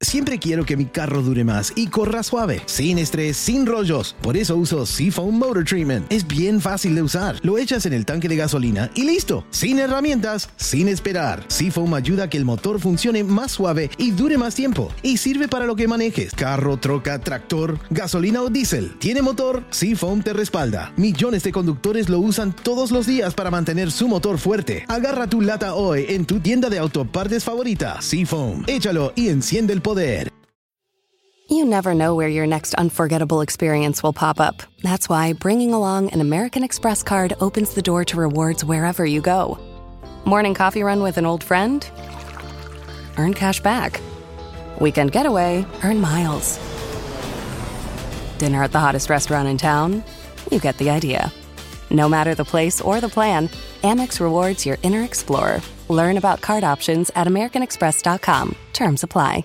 Siempre quiero que mi carro dure más y corra suave, sin estrés, sin rollos. Por eso uso Seafoam Motor Treatment. Es bien fácil de usar. Lo echas en el tanque de gasolina y listo. Sin herramientas, sin esperar. Seafoam ayuda a que el motor funcione más suave y dure más tiempo. Y sirve para lo que manejes. Carro, troca, tractor, gasolina o diésel. ¿Tiene motor? Seafoam te respalda. Millones de conductores lo usan todos los días para mantener su motor fuerte. Agarra tu lata hoy en tu tienda de autopartes favorita. Seafoam. Échalo y enciende el poder. You never know where your next unforgettable experience will pop up. That's why bringing along an American Express card opens the door to rewards wherever you go. Morning coffee run with an old friend? Earn cash back. Weekend getaway? Earn miles. Dinner at the hottest restaurant in town? You get the idea. No matter the place or the plan, Amex rewards your inner explorer. Learn about card options at americanexpress.com. Terms apply.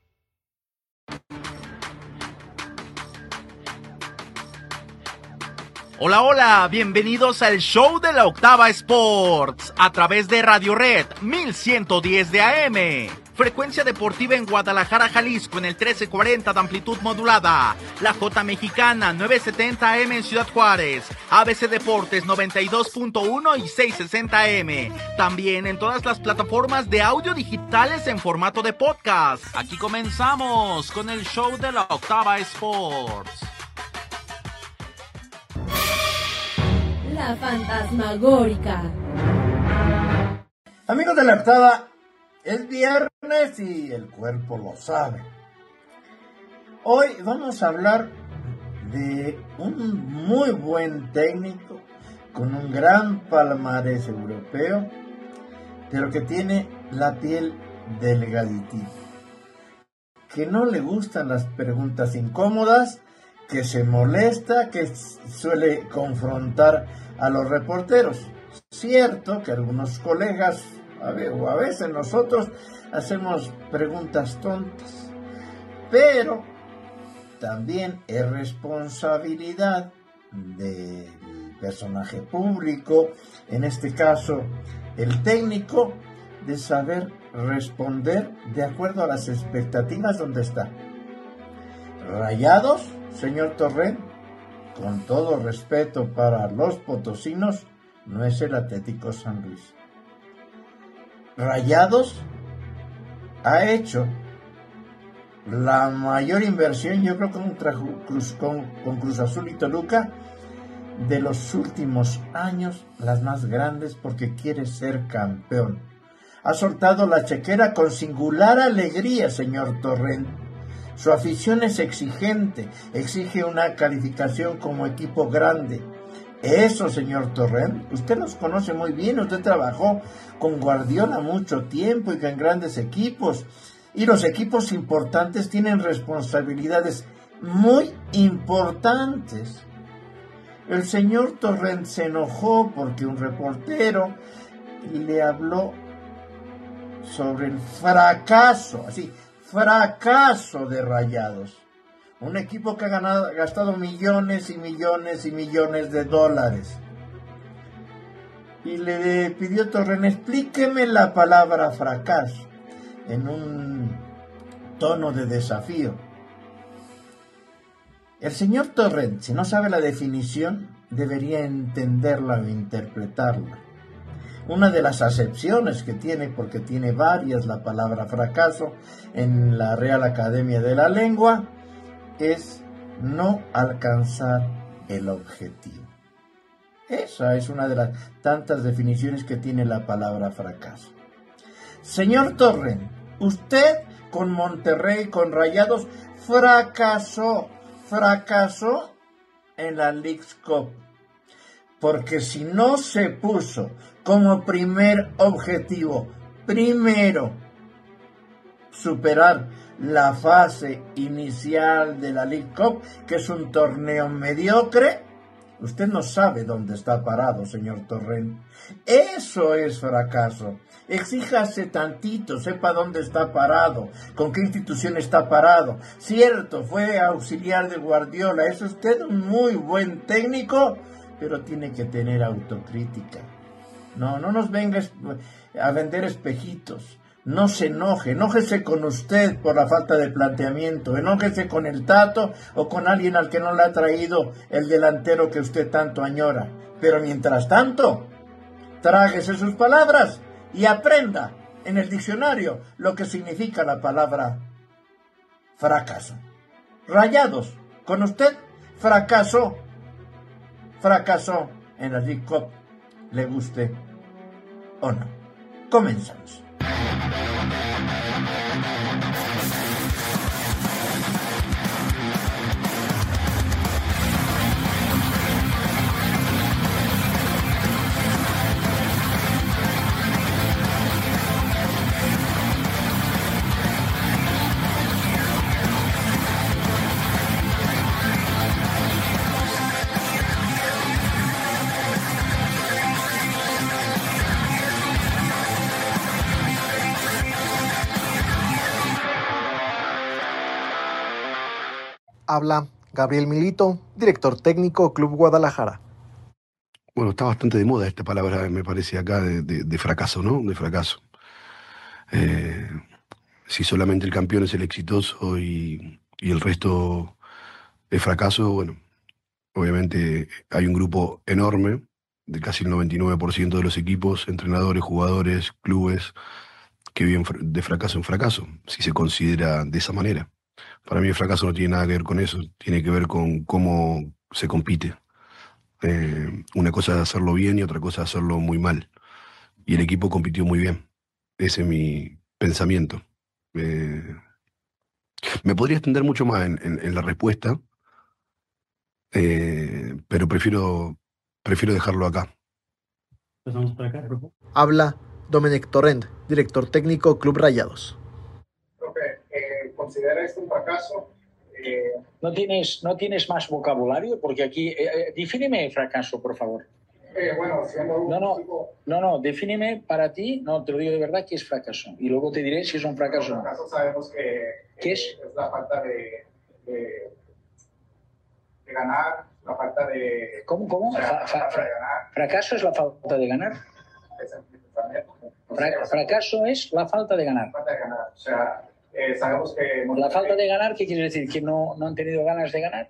Hola, hola, bienvenidos al show de la Octava Sports a través de Radio Red 1110 de AM. Frecuencia deportiva en Guadalajara, Jalisco en el 1340 de amplitud modulada. La J Mexicana 970 AM en Ciudad Juárez. ABC Deportes 92.1 y 660 AM. También en todas las plataformas de audio digitales en formato de podcast. Aquí comenzamos con el show de la Octava Sports. La fantasmagórica. Amigos de la Octava, es viernes y el cuerpo lo sabe. Hoy vamos a hablar de un muy buen técnico con un gran palmarés europeo, pero que tiene la piel delgaditita, que no le gustan las preguntas incómodas, que se molesta, que suele confrontar a los reporteros. Cierto que algunos colegas, o a veces nosotros, hacemos preguntas tontas, pero también es responsabilidad del personaje público, en este caso el técnico, de saber responder de acuerdo a las expectativas donde está. Rayados, señor Torrent, con todo respeto para los potosinos, no es el Atlético San Luis. Rayados ha hecho la mayor inversión, yo creo, con Cruz Azul y Toluca de los últimos años, las más grandes, porque quiere ser campeón. Ha soltado la chequera con singular alegría, señor Torrent. Su afición es exigente, exige una calificación como equipo grande. Eso, señor Torrent, usted los conoce muy bien, usted trabajó con Guardiola mucho tiempo y con grandes equipos. Y los equipos importantes tienen responsabilidades muy importantes. El señor Torrent se enojó porque un reportero le habló sobre el fracaso de Rayados, un equipo que ha gastado millones y millones y millones de dólares. Y le pidió Torrent, explíqueme la palabra fracaso, en un tono de desafío. El señor Torrent, si no sabe la definición, debería entenderla o interpretarla. Una de las acepciones que tiene, porque tiene varias la palabra fracaso en la Real Academia de la Lengua, es no alcanzar el objetivo. Esa es una de las tantas definiciones que tiene la palabra fracaso. Señor Torrent, usted con Monterrey, con Rayados, fracasó en la Leagues Cup. Porque si no se puso como primer objetivo, primero, superar la fase inicial de la League Cup, que es un torneo mediocre, usted no sabe dónde está parado, señor Torrent. Eso es fracaso. Exíjase tantito, sepa dónde está parado, con qué institución está parado. Cierto, fue auxiliar de Guardiola, es usted un muy buen técnico, pero tiene que tener autocrítica. No nos venga a vender espejitos. no se enoje, enójese con usted por la falta de planteamiento, enójese con el Tato o con alguien al que no le ha traído el delantero que usted tanto añora. Pero mientras tanto, tráguese sus palabras y aprenda en el diccionario lo que significa la palabra fracaso. Rayados, con usted fracasó en la League Cup, le guste o no. Comenzamos. Habla Gabriel Milito, director técnico Club Guadalajara. Bueno, está bastante de moda esta palabra, me parece acá, de fracaso, ¿no? De fracaso. Si solamente el campeón es el exitoso y el resto es fracaso, bueno, obviamente hay un grupo enorme de casi el 99% de los equipos, entrenadores, jugadores, clubes, que viven de fracaso en fracaso, si se considera de esa manera. Para mí el fracaso no tiene nada que ver con eso, tiene que ver con cómo se compite. Una cosa es hacerlo bien y otra cosa es hacerlo muy mal. Y el equipo compitió muy bien. Ese es mi pensamiento. Me podría extender mucho más en la respuesta, pero prefiero dejarlo acá. Pasamos por acá, por favor. Habla Domenech Torrent, director técnico Club Rayados. ¿Considera esto un fracaso? ¿No tienes más vocabulario? Porque aquí... defíneme fracaso, por favor. Siendo un No, defíneme para ti, no, te lo digo de verdad, ¿qué es fracaso? Y luego te diré si es un fracaso o no. Fracaso sabemos que ¿Qué es? La falta de ganar, la falta de... ¿Cómo? Falta de ganar. ¿Fracaso es la falta de ganar? Fracaso es la falta de ganar. Falta de ganar, sabemos que... ¿La falta de ganar qué quiere decir? ¿Que no han tenido ganas de ganar?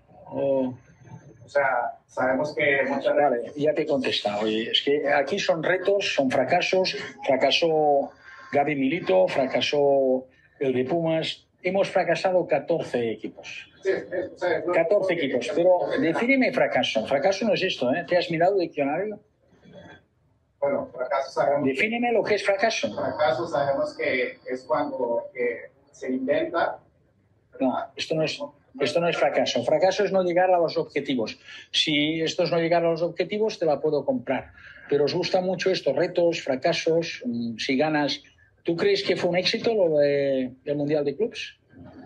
Sabemos que muchas veces... Vale, ya te he contestado. Oye, es que aquí son retos, son fracasos. Fracasó Gaby Milito, fracasó el de Pumas. Hemos fracasado 14 equipos. Sí, 14 equipos. Pero defíneme fracaso. Fracaso no es esto, ¿eh? ¿Te has mirado el diccionario? Bueno, fracaso sabemos... Defíneme lo que es fracaso. Fracaso sabemos que es cuando se intenta... No, esto no es fracaso. Fracaso es no llegar a los objetivos. Si esto es no llegar a los objetivos, te la puedo comprar. Pero os gusta mucho esto, retos, fracasos, si ganas. ¿Tú crees que fue un éxito lo del Mundial de Clubs?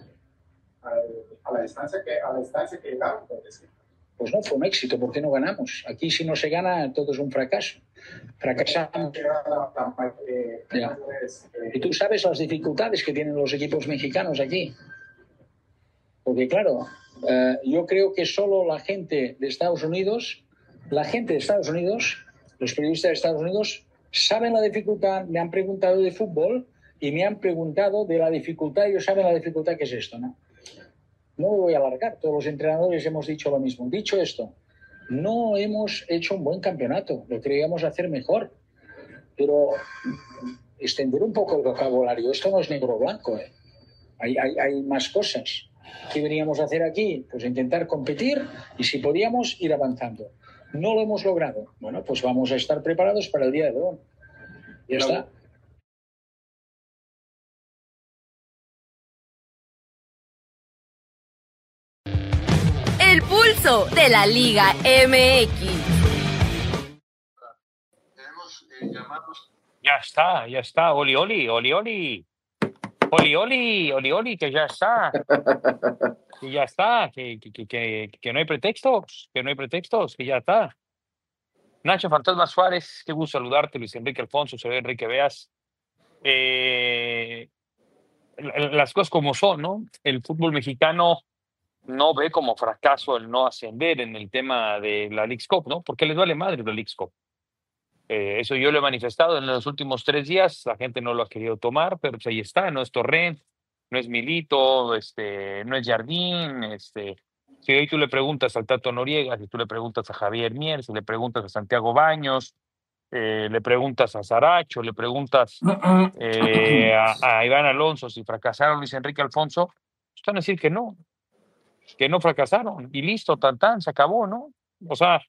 A la distancia que llegaron, pues sí. Pues no fue un éxito, porque no ganamos. Aquí si no se gana, todo es un fracaso. Fracasamos. Ya. Y tú sabes las dificultades que tienen los equipos mexicanos aquí. Porque claro, yo creo que solo la gente de Estados Unidos, los periodistas de Estados Unidos, saben la dificultad, me han preguntado de fútbol y me han preguntado de la dificultad, ellos saben la dificultad que es esto, ¿no? No me voy a alargar, todos los entrenadores hemos dicho lo mismo. Dicho esto, no hemos hecho un buen campeonato, lo queríamos hacer mejor, pero extender un poco el vocabulario, esto no es negro-blanco, ¿eh? Hay más cosas. ¿Qué veníamos a hacer aquí? Pues intentar competir y si podíamos ir avanzando. No lo hemos logrado. Bueno, pues vamos a estar preparados para el día de hoy. Ya está. El pulso de la Liga MX. Tenemos llamados. Ya está. Oli, que ya está. Que ya está, que no hay pretextos, que ya está. Nacho Fantasma Suárez, qué gusto saludarte, Luis Enrique Alfonso, soy Enrique Veas. Las cosas como son, ¿no? El fútbol mexicano no ve como fracaso el no ascender en el tema de la Leagues Cup, ¿no? Porque les vale madre la Leagues Cup. Eso yo lo he manifestado en los últimos 3 días, la gente no lo ha querido tomar, pero pues ahí está, no es Torrent, no es Milito, no es Jardín, si hoy tú le preguntas al Tato Noriega, si tú le preguntas a Javier Mier, si le preguntas a Santiago Baños, le preguntas a Saracho, le preguntas a Iván Alonso si fracasaron Luis Enrique Alfonso, están a decir que no fracasaron, y listo, tan, se acabó, ¿no? O sea,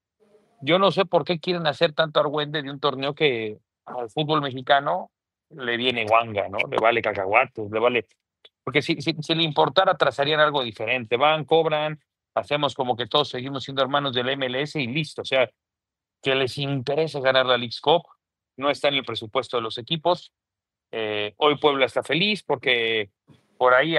yo no sé por qué quieren hacer tanto argüende de un torneo que al fútbol mexicano le viene guanga, ¿no? Le vale cacahuates, le vale. Porque si le importara, trazarían algo diferente. Van, cobran, hacemos como que todos seguimos siendo hermanos del MLS y listo. O sea, que les interesa ganar la Leagues Cup, no está en el presupuesto de los equipos. Hoy Puebla está feliz porque por ahí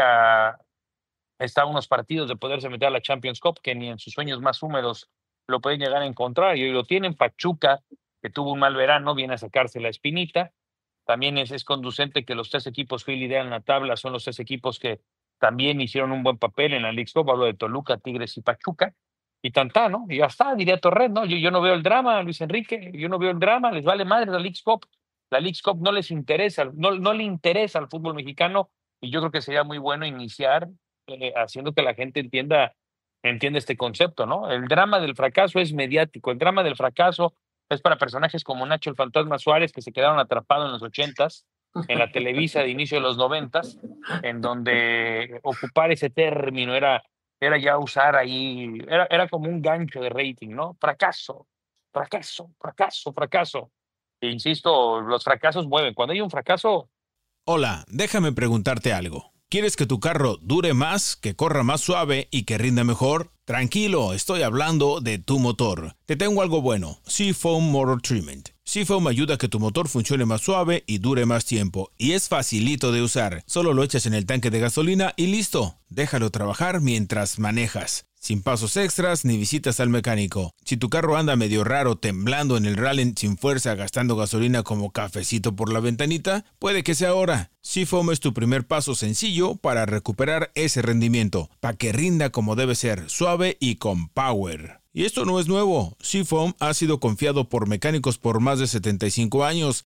está a unos partidos de poderse meter a la Champions Cup que ni en sus sueños más húmedos lo pueden llegar a encontrar, y hoy lo tienen. Pachuca, que tuvo un mal verano, viene a sacarse la espinita. También es conducente que los 3 equipos que hoy lideran la tabla son los 3 equipos que también hicieron un buen papel en la Leagues Cup. Hablo de Toluca, Tigres y Pachuca. Y tantá, ¿no? Y ya está, diría Torres, ¿no? Yo no veo el drama, Luis Enrique, yo no veo el drama, les vale madre la Leagues Cup. La Leagues Cup no les interesa, no le interesa al fútbol mexicano, y yo creo que sería muy bueno iniciar haciendo que la gente entienda este concepto, ¿no? El drama del fracaso es mediático, el drama del fracaso es para personajes como Nacho el Fantasma Suárez, que se quedaron atrapados en los 80s, en la Televisa de inicio de los 90s, en donde ocupar ese término era ya usar ahí, era como un gancho de rating, ¿no? Fracaso, fracaso, fracaso, fracaso. E insisto, los fracasos mueven. Cuando hay un fracaso... Hola, déjame preguntarte algo. ¿Quieres que tu carro dure más, que corra más suave y que rinda mejor? Tranquilo, estoy hablando de tu motor. Te tengo algo bueno, Seafoam Motor Treatment. Seafoam ayuda a que tu motor funcione más suave y dure más tiempo. Y es facilito de usar. Solo lo echas en el tanque de gasolina y listo. Déjalo trabajar mientras manejas. Sin pasos extras ni visitas al mecánico. Si tu carro anda medio raro, temblando en el rally sin fuerza, gastando gasolina como cafecito por la ventanita, puede que sea ahora. Seafoam es tu primer paso sencillo para recuperar ese rendimiento, para que rinda como debe ser, suave y con power. Y esto no es nuevo. Seafoam ha sido confiado por mecánicos por más de 75 años.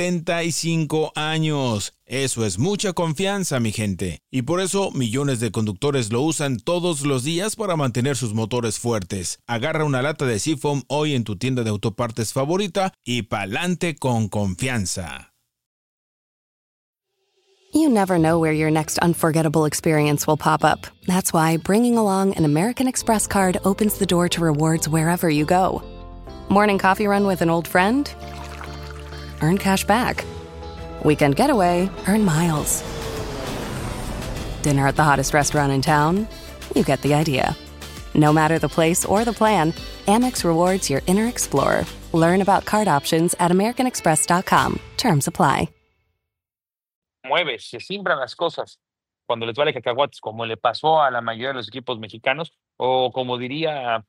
¡75 años! Eso es mucha confianza, mi gente. Y por eso millones de conductores lo usan todos los días para mantener sus motores fuertes. Agarra una lata de Seafoam hoy en tu tienda de autopartes favorita y pa'lante con confianza. You never know where your next unforgettable experience will pop up. That's why bringing along an American Express card opens the door to rewards wherever you go. Morning coffee run with an old friend? Earn cash back. Weekend getaway? Earn miles. Dinner at the hottest restaurant in town? You get the idea. No matter the place or the plan, Amex rewards your inner explorer. Learn about card options at americanexpress.com. Terms apply. Mueves, se simbran las cosas cuando les vale cacahuates, como le pasó a la mayoría de los equipos mexicanos, o como diría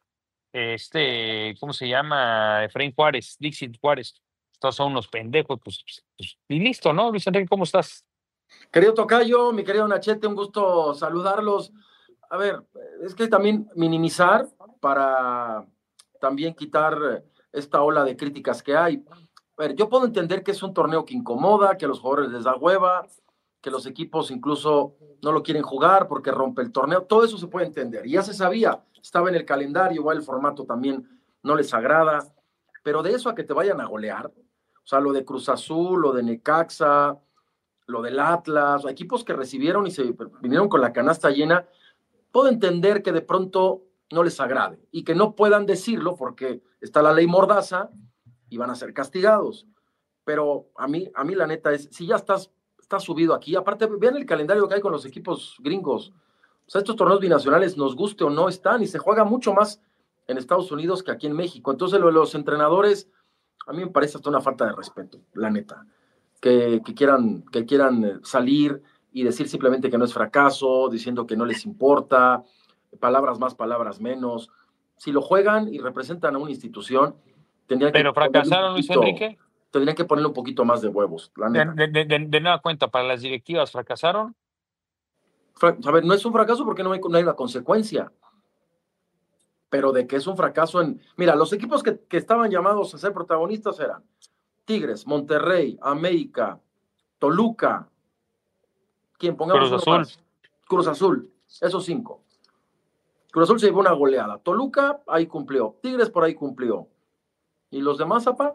¿cómo se llama? Efraín Juárez, Dixit Juárez, estos son unos pendejos, pues, y listo, ¿no? Luis Enrique, ¿cómo estás? Querido tocayo, mi querido Nachete, un gusto saludarlos. A ver, es que también minimizar para también quitar esta ola de críticas que hay. A ver, yo puedo entender que es un torneo que incomoda, que a los jugadores les da hueva, que los equipos incluso no lo quieren jugar porque rompe el torneo. Todo eso se puede entender. Y ya se sabía, estaba en el calendario, igual el formato también no les agrada. Pero de eso a que te vayan a golear, o sea, lo de Cruz Azul, lo de Necaxa, lo del Atlas, equipos que recibieron y se vinieron con la canasta llena, puedo entender que de pronto no les agrade y que no puedan decirlo porque está la ley Mordaza y van a ser castigados. Pero a mí la neta es, si ya estás subido aquí, aparte vean el calendario que hay con los equipos gringos. O sea, estos torneos binacionales, nos guste o no, están y se juega mucho más en Estados Unidos que aquí en México. Entonces, lo de los entrenadores, a mí me parece hasta una falta de respeto, la neta. Que quieran salir y decir simplemente que no es fracaso, diciendo que no les importa, palabras más, palabras menos. Si lo juegan y representan a una institución, ¿Pero fracasaron, Luis Enrique? Tendrían que ponerle un poquito más de huevos, la neta. De nueva cuenta, para las directivas, ¿fracasaron? A ver, no es un fracaso porque no hay una consecuencia. pero de que es un fracaso Mira, los equipos que estaban llamados a ser protagonistas eran Tigres, Monterrey, América, Toluca, ¿quién? Pongamos Cruz Azul. Más. Cruz Azul, esos 5. Cruz Azul se llevó una goleada. Toluca, ahí cumplió. Tigres, por ahí cumplió. ¿Y los demás, Zapa?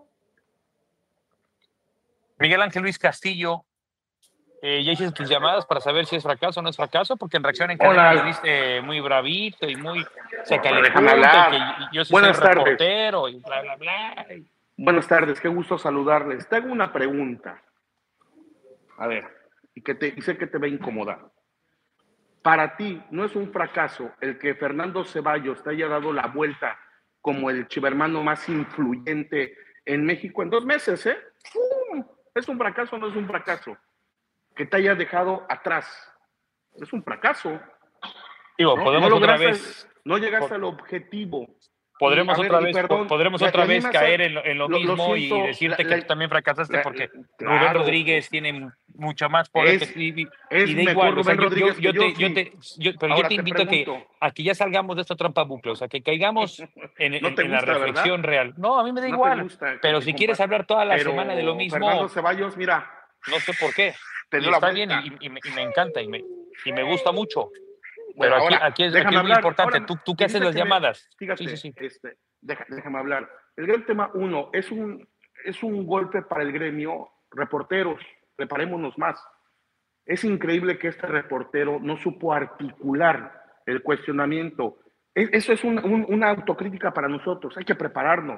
Miguel Ángel Luis Castillo, ya hiciste tus llamadas para saber si es fracaso o no es fracaso, porque en reacción en cadena lo viste muy bravito y muy se calentó, que yo soy reportero y bla, bla, bla. Buenas tardes, qué gusto saludarles. Te hago una pregunta. A ver, y sé que te va a incomodar. Para ti, ¿no es un fracaso el que Fernando Ceballos te haya dado la vuelta como el chivermano más influyente en México en 2 meses, ¿eh? ¿Es un fracaso o no es un fracaso? Que te haya dejado atrás. Es un fracaso. Digo, podemos otra vez. No llegaste al objetivo. Podremos otra vez caer en lo mismo y decirte que tú también fracasaste porque Rubén Rodríguez tiene mucho más poder y da igual. O sea, pero yo te invito a que ya salgamos de esta trampa bucle, o sea, que caigamos en la reflexión real. No, a mí me da igual. Pero si quieres hablar toda la semana de lo mismo. Fernando Ceballos, mira. No sé por qué. Está bien y me encanta y me gusta mucho. Pero bueno, aquí es muy importante. ¿Tú qué haces las llamadas? Fíjate, sí. Déjame hablar. El gran tema 1 es un golpe para el gremio. Reporteros, preparémonos más. Es increíble que este reportero no supo articular el cuestionamiento. Eso es una autocrítica para nosotros. Hay que prepararnos.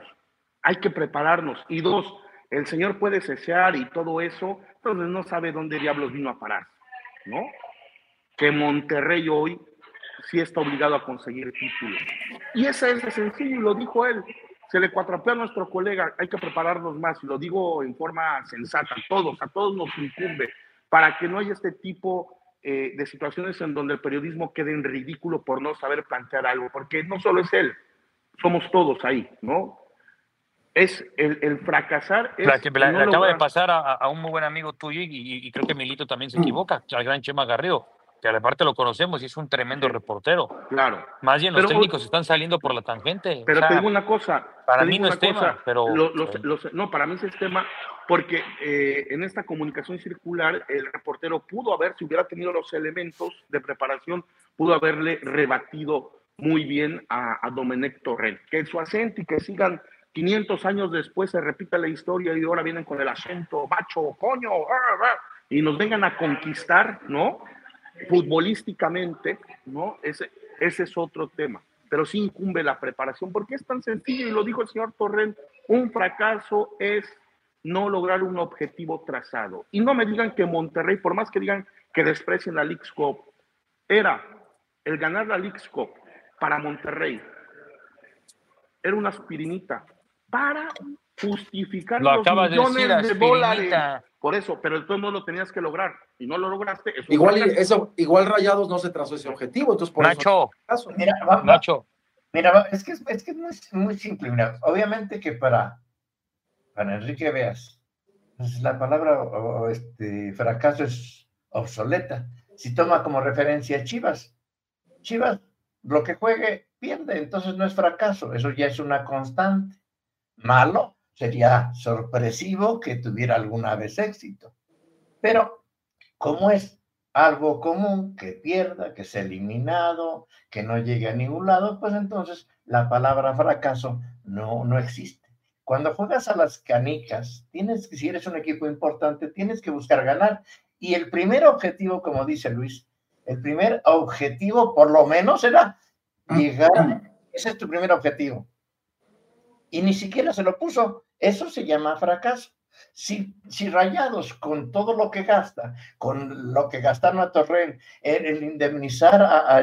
Y 2, el señor puede cesear y todo eso, pero no sabe dónde diablos vino a parar, ¿no? Que Monterrey hoy sí está obligado a conseguir títulos. Y ese es de sencillo, y lo dijo él. Se le cuatrapeó a nuestro colega, hay que prepararnos más, y lo digo en forma sensata, a todos nos incumbe, para que no haya este tipo de situaciones en donde el periodismo quede en ridículo por no saber plantear algo, porque no solo es él, somos todos ahí, ¿no? Es el fracasar. Le acaba de pasar a un muy buen amigo tuyo y creo que Milito también se equivoca, al gran Chema Garrido, que aparte lo conocemos y es un tremendo reportero. Claro. Más bien los técnicos están saliendo por la tangente. Pero te digo una cosa. Para mí no es tema, pero... No, para mí sí es tema, porque en esta comunicación circular, el reportero si hubiera tenido los elementos de preparación, pudo haberle rebatido muy bien a Domenech Torrent. Que su acento y que sigan 500 años después se repita la historia y ahora vienen con el acento macho, coño, y nos vengan a conquistar, ¿no? Futbolísticamente, ¿no? Ese es otro tema, pero sí incumbe la preparación, porque es tan sencillo, y lo dijo el señor Torrent, un fracaso es no lograr un objetivo trazado. Y no me digan que Monterrey, por más que digan que desprecien la Leagues Cup, era el ganar la Leagues Cup para Monterrey, era una aspirinita para justificar los millones de dólares. Por eso, pero entonces no lo tenías que lograr y no lo lograste. Igual Rayados no se trazó ese objetivo, entonces por Nacho, eso. Nacho. Mira, es que es muy simple. Mira, obviamente que para Enrique Beas, pues la palabra fracaso es obsoleta. Si toma como referencia Chivas, lo que juegue pierde, entonces no es fracaso, eso ya es una constante. Malo sería sorpresivo que tuviera alguna vez éxito. Pero, como es algo común que pierda, que sea eliminado, que no llegue a ningún lado, pues entonces la palabra fracaso no existe. Cuando juegas a las canicas, si eres un equipo importante, tienes que buscar ganar. Y el primer objetivo, como dice Luis, por lo menos era llegar. Ese es tu primer objetivo. Y ni siquiera se lo puso. Eso se llama fracaso. Si Rayados, con todo lo que gasta, con lo que gastaron a Torrent, el indemnizar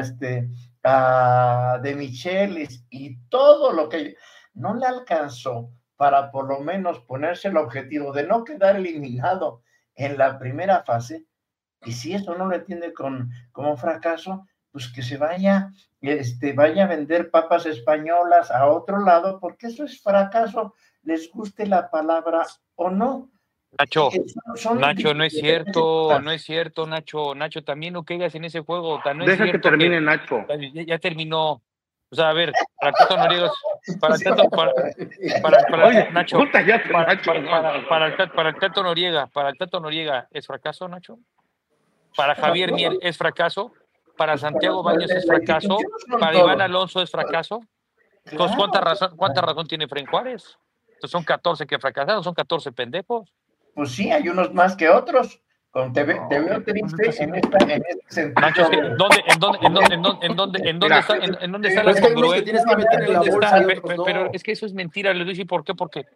a De Michelis y todo lo que no le alcanzó para por lo menos ponerse el objetivo de no quedar eliminado en la primera fase, y si eso no lo entiende como fracaso, pues que se vaya a vender papas españolas a otro lado, porque eso es fracaso, les guste la palabra o no. Nacho, no es cierto, Nacho, también no caigas en ese juego. No Deja que termine, Nacho. Ya terminó. O sea, a ver, para el Tato Noriega, para el Tato, Oye, Nacho, puta, ya te, Nacho, para el Tato Noriega, ¿es fracaso, Nacho? Para Javier Mier, ¿es fracaso? Para Santiago Baños, ¿es fracaso? Para Iván Alonso, ¿es fracaso? Entonces, ¿cuánta razón tiene Efraín Juárez? Entonces, son 14 que fracasaron, son 14 pendejos. Pues sí, hay unos más que otros. Te veo triste en este sentido. ¿En dónde está la congruencia? Tienes que meter en la bolsa. Pero es que eso es mentira, les voy a decir por qué. Porque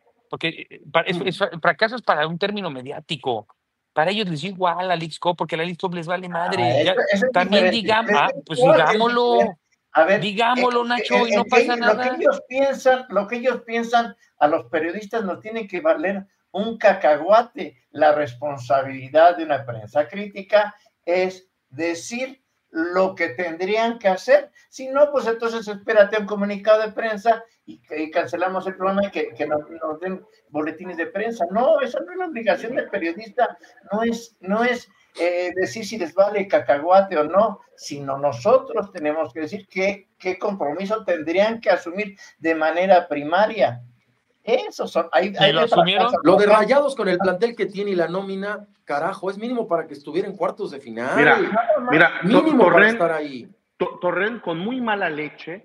fracaso es para un término mediático. Para ellos les da igual la Leagues Cup, porque la Leagues Cup les vale madre. También digámoslo. A ver, digámoslo, Nacho, y no pasa nada. Lo que ellos piensan, a los periodistas nos tiene que valer un cacahuate. La responsabilidad de una prensa crítica es decir lo que tendrían que hacer. Si no, pues entonces espérate un comunicado de prensa y cancelamos el programa y que nos den boletines de prensa. No, esa no es la obligación del periodista, no es decir si les vale cacahuate o no, sino nosotros tenemos que decir qué compromiso tendrían que asumir de manera primaria. Esos son. Lo asumieron. Lo de Rayados con el plantel que tiene y la nómina, carajo, es mínimo para que estuviera en cuartos de final. Mira, mínimo para estar ahí. Torrent con muy mala leche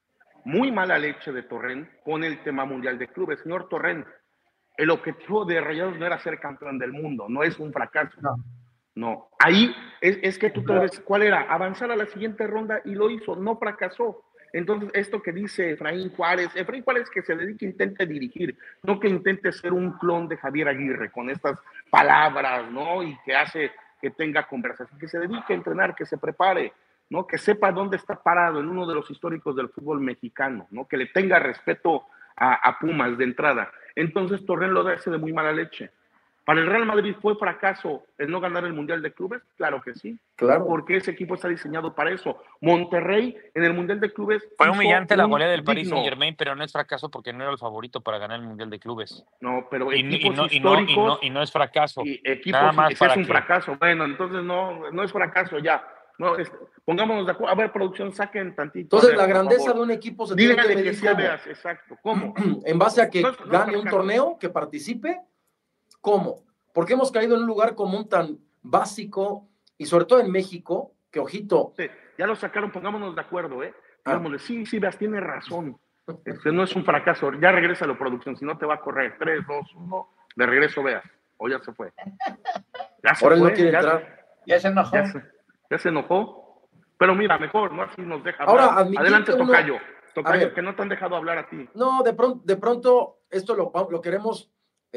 de Torrent con el tema mundial de clubes. Señor Torrent, el objetivo de Rayados no era ser campeón del mundo, no es un fracaso. No. Ahí es que tú te ves, ¿cuál era? Avanzar a la siguiente ronda y lo hizo, no fracasó. Entonces, esto que dice Efraín Juárez que se dedique, intente dirigir, no que intente ser un clon de Javier Aguirre con estas palabras, ¿no? Y que hace que tenga conversación, que se dedique a entrenar, que se prepare, ¿no? Que sepa dónde está parado en uno de los históricos del fútbol mexicano, ¿no? Que le tenga respeto a Pumas de entrada. Entonces, Torrent lo hace de muy mala leche. ¿Para el Real Madrid fue fracaso el no ganar el Mundial de Clubes? Claro que sí. Claro. Porque ese equipo está diseñado para eso. Monterrey en el Mundial de Clubes fue humillante la goleada del Paris Saint-Germain, pero no es fracaso porque no era el favorito para ganar el Mundial de Clubes. No, pero equipos históricos y no es fracaso. Y equipos nada más es un fracaso. Bueno, entonces no es fracaso ya. No, pongámonos de acuerdo. A ver, producción, saquen tantito. Entonces, la grandeza de un equipo se tiene que medir que veas, exacto. ¿Cómo? En base a que gane un torneo, que participe. ¿Cómo? Porque hemos caído en un lugar común tan básico y sobre todo en México, que ojito. Sí, ya lo sacaron, pongámonos de acuerdo, Digámosle, sí, veas, tiene razón. No es un fracaso. Ya regresa la producción, si no te va a correr. 3, 2, 1, de regreso veas. O ya se fue. Ya se Ahora fue. No quiere entrar. Ya se enojó. Ya se enojó. Pero mira, mejor, ¿no? Así nos deja hablar. Ahora, adelante, Tocayo. Tocayo, que no te han dejado hablar a ti. No, de pronto esto lo queremos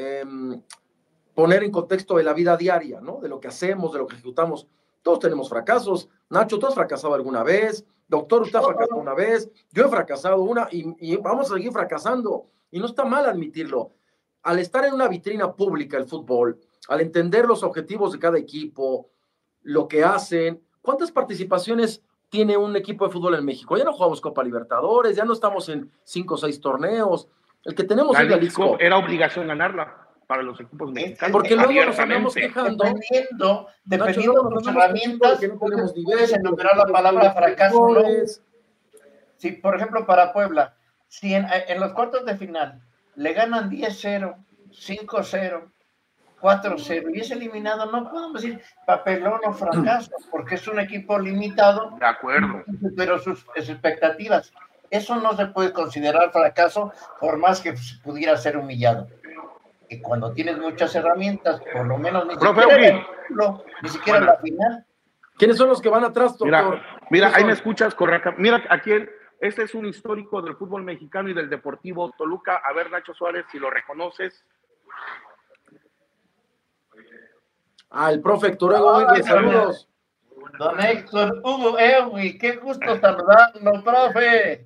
poner en contexto de la vida diaria, ¿no? De lo que hacemos, de lo que ejecutamos. Todos tenemos fracasos. Nacho, tú has fracasado alguna vez. Doctor, usted ha fracasado una vez. Yo he fracasado una y vamos a seguir fracasando. Y no está mal admitirlo. Al estar en una vitrina pública el fútbol, al entender los objetivos de cada equipo, lo que hacen, ¿cuántas participaciones tiene un equipo de fútbol en México? Ya no jugamos Copa Libertadores, ya no estamos en 5 o 6 torneos. El que tenemos es la Leagues Cup. Era obligación ganarla para los equipos mexicanos. Porque luego nos andamos quejando. Dependiendo de tus herramientas, que no tenemos nivel, puedes enumerar la palabra fracaso, ¿no? Si, por ejemplo, para Puebla, si en los cuartos de final le ganan 10-0, 5-0, 4-0 y es eliminado, no podemos decir papelón o fracaso, porque es un equipo limitado. De acuerdo. Pero sus expectativas. Eso no se puede considerar fracaso, por más que pudiera ser humillado. Y cuando tienes muchas herramientas, por lo menos ni siquiera la final. ¿Quiénes son los que van atrás, doctor? Mira, ahí me escuchas, correcto. Mira, aquí este es un histórico del fútbol mexicano y del Deportivo Toluca. A ver, Nacho Suárez, si lo reconoces. El profe Héctor Hugo, saludos. Don Héctor Hugo Ewi, qué gusto saludarlo, profe.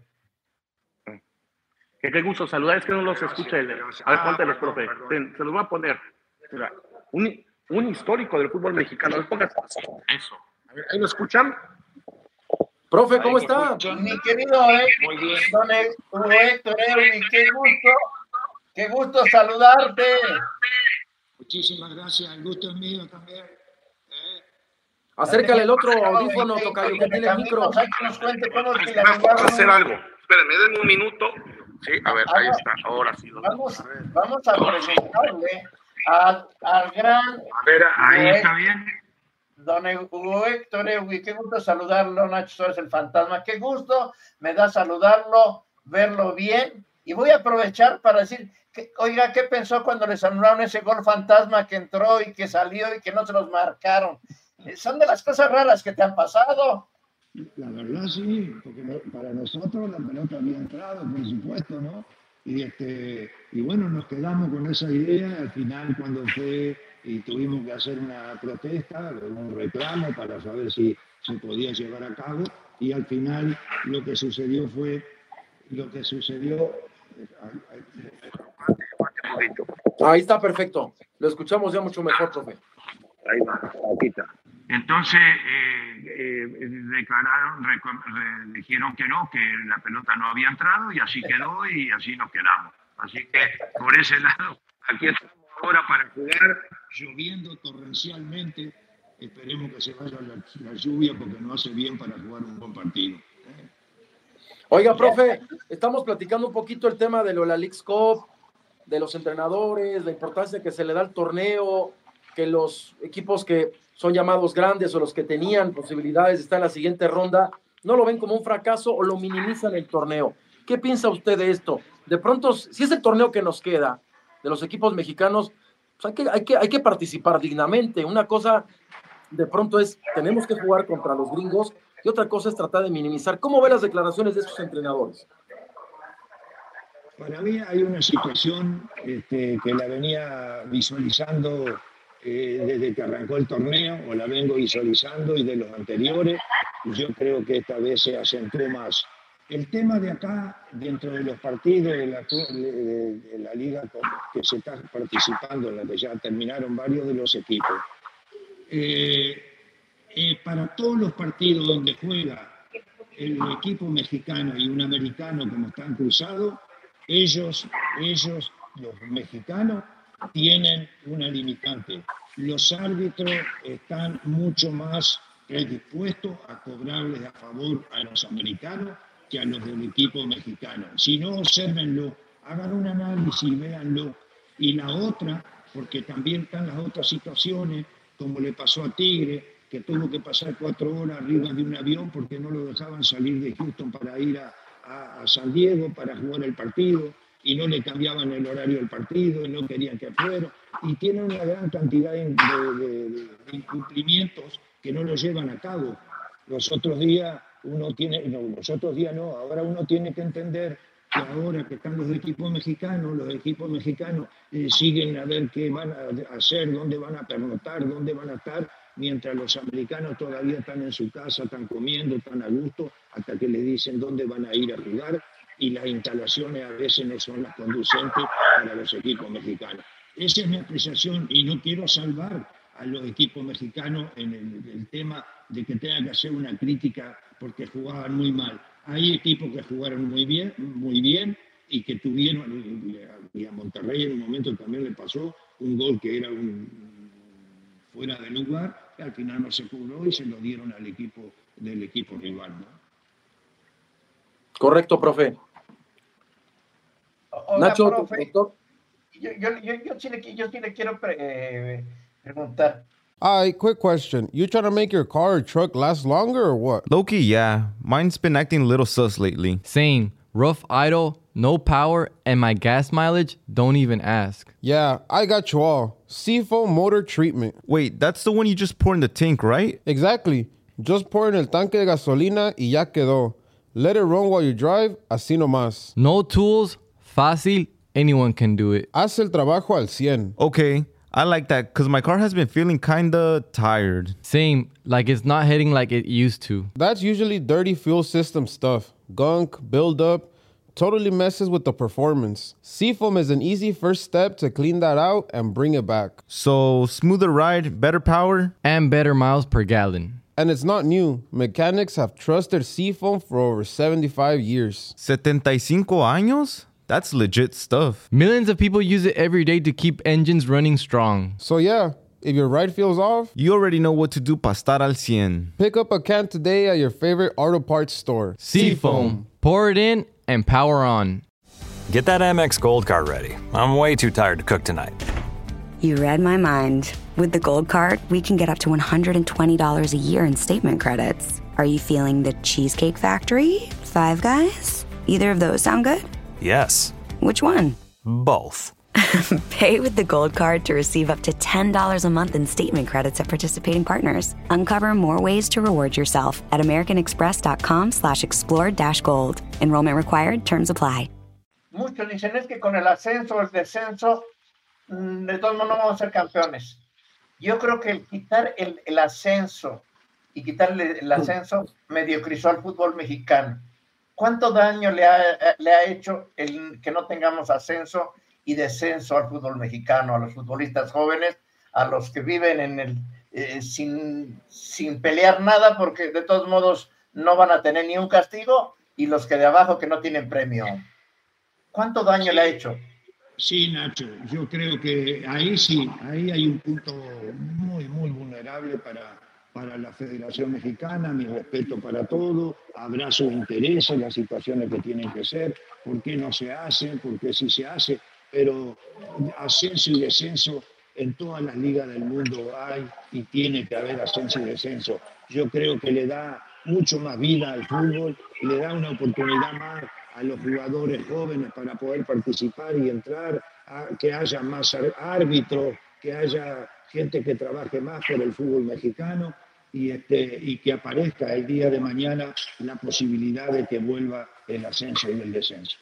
Qué gusto saludar, es que no los escucha. A ver, póntelos, profe. Se los voy a poner. Mira, un histórico del fútbol mexicano. Eso. A ver, ¿ahí lo escuchan? Profe, ¿cómo está? Mi querido don Héctor Ewi, qué gusto saludarte. Muchísimas gracias, el gusto es mío también. Acércale el otro audífono, tocayo, que tiene el micro. Vamos a hacer algo. Espérenme, denme un minuto. Sí, a ver, ahí está. Ahora sí. Vamos a presentarle al gran... A ver, ahí está bien. Don Héctor Egui, qué gusto saludarlo, Nacho Suárez, el fantasma. Qué gusto me da saludarlo, verlo bien. Y voy a aprovechar para decir, oiga, ¿qué pensó cuando les anularon ese gol fantasma que entró y que salió y que no se los marcaron? Son de las cosas raras que te han pasado. La verdad sí, porque para nosotros la pelota había entrado, por supuesto, ¿no? Y bueno, nos quedamos con esa idea. Al final, cuando fue y tuvimos que hacer una protesta, un reclamo para saber si se podía llevar a cabo, y al final lo que sucedió fue lo que sucedió. Ahí está perfecto, lo escuchamos ya mucho mejor, profe. Ahí va, aquí está. Entonces dijeron que no, que la pelota no había entrado, y así quedó y así nos quedamos. Así que por ese lado, aquí estamos ahora para jugar, lloviendo torrencialmente. Esperemos que se vaya la lluvia porque no hace bien para jugar un buen partido. Oiga, profe, estamos platicando un poquito el tema de la Leagues Cup, de los entrenadores, la importancia que se le da al torneo, que los equipos que son llamados grandes o los que tenían posibilidades de estar en la siguiente ronda, no lo ven como un fracaso o lo minimizan el torneo. ¿Qué piensa usted de esto? De pronto, si es el torneo que nos queda de los equipos mexicanos, pues hay que participar dignamente. Una cosa de pronto es, tenemos que jugar contra los gringos, y otra cosa es tratar de minimizar. ¿Cómo ve las declaraciones de esos entrenadores? Para mí hay una situación que la venía visualizando desde que arrancó el torneo, o la vengo visualizando, y de los anteriores. Yo creo que esta vez se acentuó más. El tema de acá, dentro de los partidos de la liga que se está participando, en la que ya terminaron varios de los equipos, para todos los partidos donde juega el equipo mexicano y un americano como están cruzados, ellos, los mexicanos, tienen una limitante. Los árbitros están mucho más predispuestos a cobrarles a favor a los americanos que a los del equipo mexicano. Si no, obsérvenlo, hagan un análisis, véanlo. Y la otra, porque también están las otras situaciones, como le pasó a Tigre, que tuvo que pasar 4 horas arriba de un avión porque no lo dejaban salir de Houston para ir a San Diego para jugar el partido, y no le cambiaban el horario del partido, y no querían que fuera, y tienen una gran cantidad de incumplimientos que no lo llevan a cabo. Los otros días ahora uno tiene que entender que ahora que están los equipos mexicanos siguen a ver qué van a hacer, dónde van a pernoctar, dónde van a estar, mientras los americanos todavía están en su casa, están comiendo, están a gusto, hasta que les dicen dónde van a ir a jugar, y las instalaciones a veces no son las conducentes para los equipos mexicanos. Esa es mi apreciación, y no quiero salvar a los equipos mexicanos en el tema de que tengan que hacer una crítica porque jugaban muy mal. Hay equipos que jugaron muy bien, y que tuvieron, y a Monterrey en un momento también le pasó un gol que era fuera de lugar, que al final no se cobró y se lo dieron al equipo rival, ¿no? Correcto, profe. Hola, Nacho, profe, yo sí le quiero preguntar. Quick question. You trying to make your car or truck last longer or what? Low-key, yeah. Mine's been acting a little sus lately. Same. Rough idle, no power, and my gas mileage, don't even ask. Yeah, I got you all. Seafoam motor treatment. Wait, that's the one you just pour in the tank, right? Exactly. Just pour in el tanque de gasolina y ya quedó. Let it run while you drive, así nomás. No tools, fácil, anyone can do it. Haz el trabajo al 100. Okay, I like that because my car has been feeling kinda tired. Same, like it's not hitting like it used to. That's usually dirty fuel system stuff. Gunk, buildup, totally messes with the performance. Seafoam is an easy first step to clean that out and bring it back. So, smoother ride, better power, and better miles per gallon. And it's not new. Mechanics have trusted Seafoam for over 75 years. 75 años? That's legit stuff. Millions of people use it every day to keep engines running strong. So yeah, If your ride feels off, you already know what to do para estar al 100. Pick up a can today at your favorite auto parts store. Seafoam. Pour it in and power on. Get that Amex Gold Card ready. I'm way too tired to cook tonight. You read my mind. With the Gold Card, we can get up to $120 a year in statement credits. Are you feeling the Cheesecake Factory? Five Guys? Either of those sound good? Yes. Which one? Both. Pay with the Gold Card to receive up to $10 a month in statement credits at participating partners. Uncover more ways to reward yourself at americanexpress.com/explore-gold. Enrollment required. Terms apply. Muchos dicen es que con el ascenso o el descenso, de todos modos no vamos a ser campeones. Yo creo que el quitar el ascenso y quitarle el ascenso mediocrizó al fútbol mexicano. ¿Cuánto daño le ha hecho el que no tengamos ascenso y descenso al fútbol mexicano, a los futbolistas jóvenes, a los que viven en sin pelear nada, porque de todos modos no van a tener ni un castigo, y los que de abajo que no tienen premio? ¿Cuánto daño le ha hecho? Sí, Nacho, yo creo que ahí hay un punto muy, muy vulnerable para la Federación Mexicana. Mi respeto para todo, habrá sus intereses, las situaciones que tienen que ser, por qué no se hacen, por qué sí se hace, pero ascenso y descenso en todas las ligas del mundo hay y tiene que haber ascenso y descenso. Yo creo que le da mucho más vida al fútbol, le da una oportunidad más a los jugadores jóvenes para poder participar y entrar, que haya más árbitros, que haya gente que trabaje más por el fútbol mexicano y que aparezca el día de mañana la posibilidad de que vuelva el ascenso y el descenso.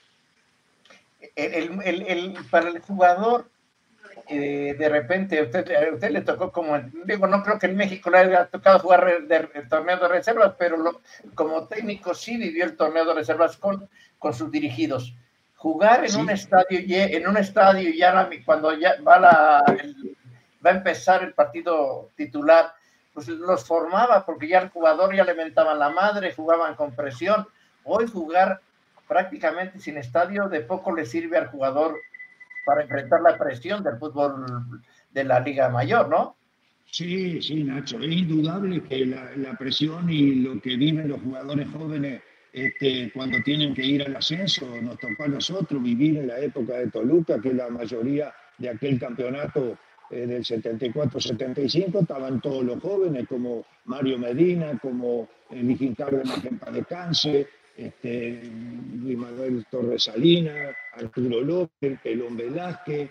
Para el jugador, de repente, a usted le tocó no creo que en México le haya tocado jugar el torneo de reservas, pero como técnico sí vivió el torneo de reservas con sus dirigidos. Jugar en un estadio ya cuando ya va a empezar el partido titular, pues los formaba, porque ya el jugador ya le mentaban la madre, jugaban con presión. Hoy jugar prácticamente sin estadio de poco le sirve al jugador para enfrentar la presión del fútbol de la Liga Mayor, ¿no? Sí, Nacho, es indudable que la presión y lo que viven los jugadores jóvenes cuando tienen que ir al ascenso, nos tocó a nosotros vivir en la época de Toluca, que la mayoría de aquel campeonato del 74-75 estaban todos los jóvenes, como Mario Medina, como Vigín Cárdenas, que en paz descanse, Luis Manuel Torres Salinas, Arturo López, Pelón Velázquez,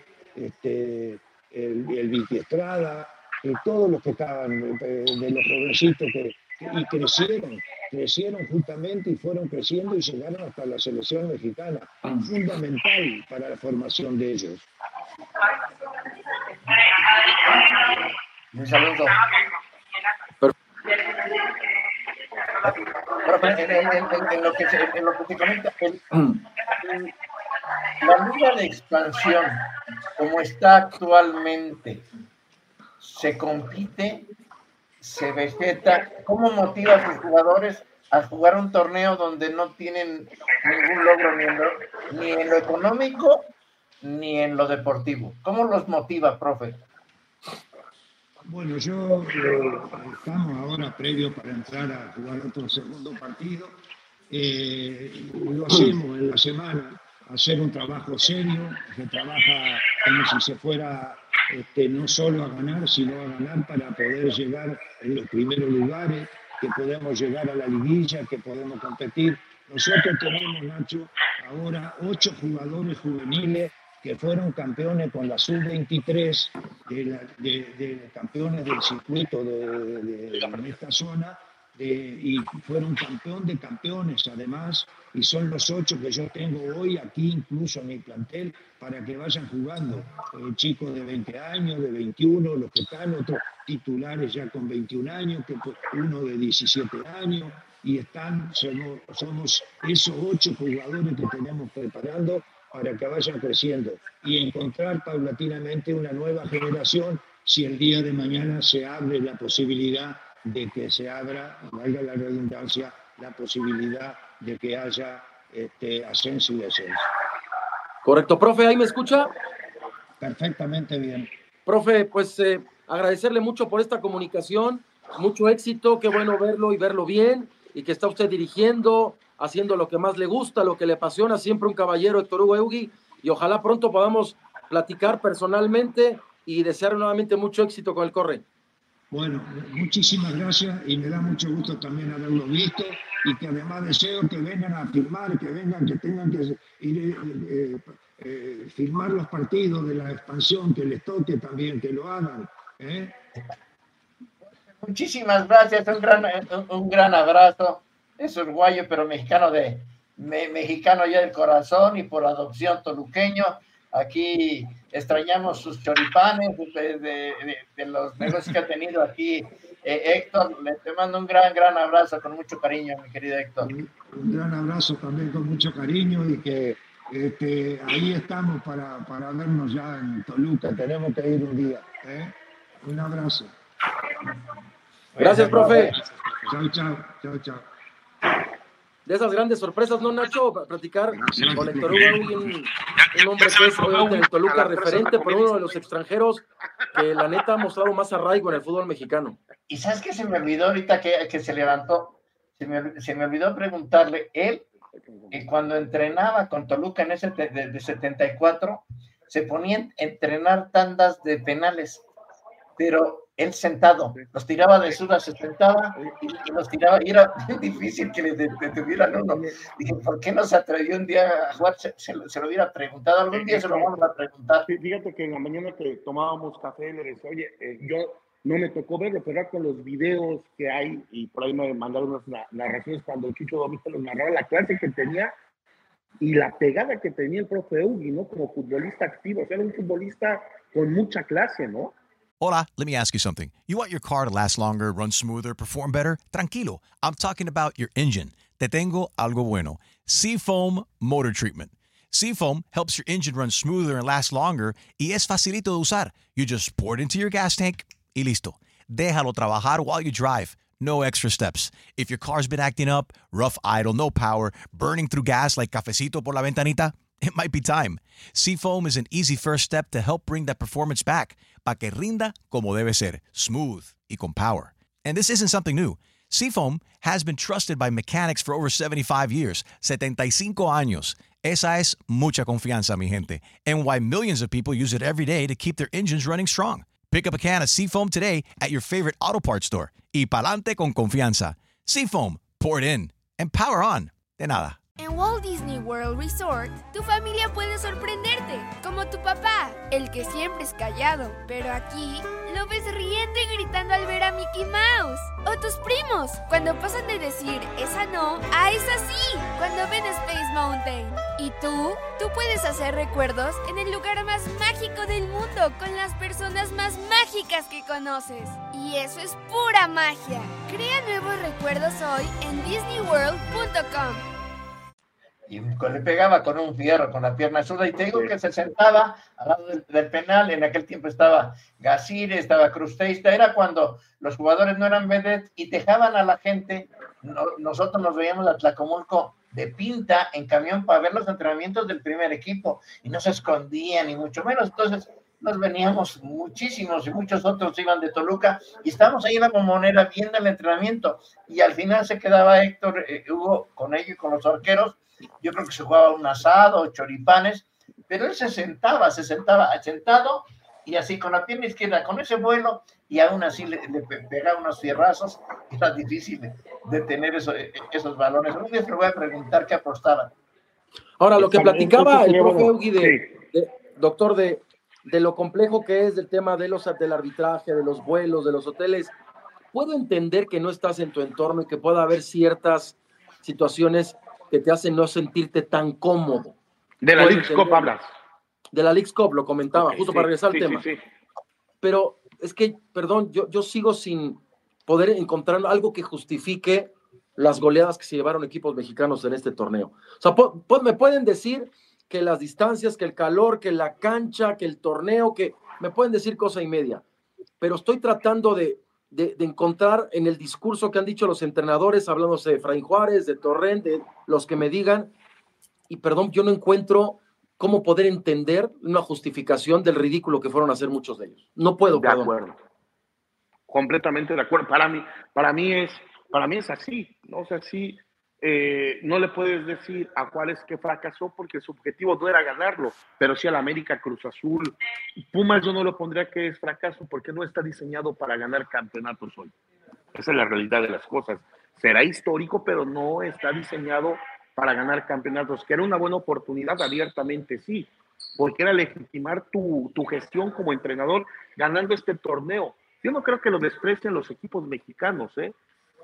el Vicky Estrada, todos los que estaban de los jovencitos y crecieron justamente y fueron creciendo y llegaron hasta la selección mexicana, fundamental para la formación de ellos. Un saludo. En lo que se comenta, la liga de expansión, como está actualmente, se compite, se vegeta. ¿Cómo motiva a sus jugadores a jugar un torneo donde no tienen ningún logro ni en lo económico ni en lo deportivo? ¿Cómo los motiva, profe? Bueno, estamos ahora previo para entrar a jugar otro segundo partido. Lo hacemos en la semana, hacer un trabajo serio, se trabaja como si se fuera no solo a ganar, sino a ganar para poder llegar en los primeros lugares, que podemos llegar a la liguilla, que podemos competir. Nosotros tenemos, Nacho, ahora 8 jugadores juveniles que fueron campeones con la sub-23 de campeones del circuito de esta zona, y fueron campeón de campeones además, y son los 8 que yo tengo hoy aquí incluso en mi plantel para que vayan jugando, chicos de 20 años, de 21, los que están, otros titulares ya con 21 años, uno de 17 años, y somos esos 8 jugadores que tenemos preparando para que vayan creciendo y encontrar paulatinamente una nueva generación si el día de mañana se abre la posibilidad de que se abra, valga la redundancia, la posibilidad de que haya ascenso y descenso. Correcto. Profe, ¿ahí me escucha? Perfectamente bien. Profe, pues agradecerle mucho por esta comunicación, mucho éxito, qué bueno verlo y verlo bien, y que está usted dirigiendo, haciendo lo que más le gusta, lo que le apasiona, siempre un caballero, Héctor Hugo Eugui, y ojalá pronto podamos platicar personalmente y desear nuevamente mucho éxito con el Corre. Bueno, muchísimas gracias y me da mucho gusto también haberlo visto y que además deseo que vengan a firmar, que tengan que ir firmar los partidos de la expansión, que les toque también, que lo hagan. Muchísimas gracias, un gran abrazo. Es uruguayo, pero mexicano ya del corazón y por adopción toluqueño. Aquí extrañamos sus choripanes de los negocios que ha tenido aquí Héctor. Te mando un gran abrazo con mucho cariño, mi querido Héctor. Un gran abrazo también con mucho cariño y que ahí estamos para vernos ya en Toluca. Tenemos que ir un día. Un abrazo. Gracias, profe. Chao. De esas grandes sorpresas, ¿no, Nacho? Para platicar con Héctor Hugo, un hombre que es obviamente en el Toluca referente, pero uno de los extranjeros que la neta ha mostrado más arraigo en el fútbol mexicano. Y ¿sabes qué se me olvidó ahorita que se levantó? Se me olvidó preguntarle, él, que cuando entrenaba con Toluca en ese de 74, se ponía a entrenar tandas de penales, pero él sentado, los tiraba de zurda, se sentaba y los tiraba, y era difícil que le detuvieran uno. Dije, ¿por qué no se atrevió un día a jugar? Se lo hubiera preguntado, algún día se lo vamos a preguntar. Fíjate que en la mañana que tomábamos café le decía, oye, yo no me tocó verlo, pero con los videos que hay, y por ahí me mandaron unas narraciones cuando Chucho Domínguez los narraba, la clase que tenía y la pegada que tenía el profe Eugui, ¿no? Como futbolista activo, o sea, era un futbolista con mucha clase, ¿no? Hola, let me ask you something. You want your car to last longer, run smoother, perform better? Tranquilo. I'm talking about your engine. Te tengo algo bueno. Seafoam Motor Treatment. Seafoam helps your engine run smoother and last longer y es facilito de usar. You just pour it into your gas tank y listo. Déjalo trabajar while you drive. No extra steps. If your car's been acting up, rough idle, no power, burning through gas like cafecito por la ventanita, it might be time. Seafoam is an easy first step to help bring that performance back, para que rinda como debe ser, smooth y con power. And this isn't something new. Seafoam has been trusted by mechanics for over 75 years, 75 años. Esa es mucha confianza, mi gente, and why millions of people use it every day to keep their engines running strong. Pick up a can of Seafoam today at your favorite auto parts store. Y pa'lante con confianza. Seafoam, pour it in, and power on. De nada. En Walt Disney World Resort, tu familia puede sorprenderte, como tu papá, el que siempre es callado, pero aquí lo ves riendo y gritando al ver a Mickey Mouse. O tus primos, cuando pasan de decir esa no a esa sí, cuando ven Space Mountain. Y tú puedes hacer recuerdos en el lugar más mágico del mundo, con las personas más mágicas que conoces. Y eso es pura magia. Crea nuevos recuerdos hoy en disneyworld.com. Y le pegaba con un fierro, con la pierna zurda, y te digo que se sentaba al lado del penal. En aquel tiempo estaba Gasire, estaba Cruz Teista, era cuando los jugadores no eran vedettes y dejaban a la gente. Nosotros nos veíamos a Tlacomulco de pinta en camión para ver los entrenamientos del primer equipo, y no se escondían, ni mucho menos. Entonces nos veníamos muchísimos, y muchos otros iban de Toluca, y estábamos ahí en la Bombonera viendo el entrenamiento, y al final se quedaba Héctor Hugo con ellos y con los arqueros. Yo creo que se jugaba un asado, choripanes, pero él se sentaba sentado y así con la pierna izquierda, con ese vuelo, y aún así le pegaba unos fierrazos. Era difícil detener esos balones. Un día te voy a preguntar qué apostaban. Ahora, lo que platicaba el profe Eugui, doctor, de lo complejo que es el tema del arbitraje, de los vuelos, de los hoteles, puedo entender que no estás en tu entorno y que pueda haber ciertas situaciones que te hacen no sentirte tan cómodo. De la Leagues Cup hablas. De la Leagues Cup, lo comentaba, okay, justo para regresar al tema. Sí. Pero es que, perdón, yo sigo sin poder encontrar algo que justifique las goleadas que se llevaron equipos mexicanos en este torneo. O sea, me pueden decir que las distancias, que el calor, que la cancha, que el torneo, que me pueden decir cosa y media. Pero estoy tratando de encontrar en el discurso que han dicho los entrenadores, hablándose de Efraín Juárez, de Torrent, de los que me digan, y perdón, yo no encuentro cómo poder entender una justificación del ridículo que fueron a hacer muchos de ellos. No puedo, de perdón. Acuerdo. completamente de acuerdo. Para mí es así, ¿no? O sea, sí, no le puedes decir a Juárez que fracasó porque su objetivo no era ganarlo, pero sí al América, Cruz Azul. Pumas yo no lo pondría que es fracaso porque no está diseñado para ganar campeonatos hoy. Esa es la realidad de las cosas. Será histórico, pero no está diseñado para ganar campeonatos. Que era una buena oportunidad, abiertamente sí, porque era legitimar tu gestión como entrenador ganando este torneo. Yo no creo que lo desprecien los equipos mexicanos, ¿eh?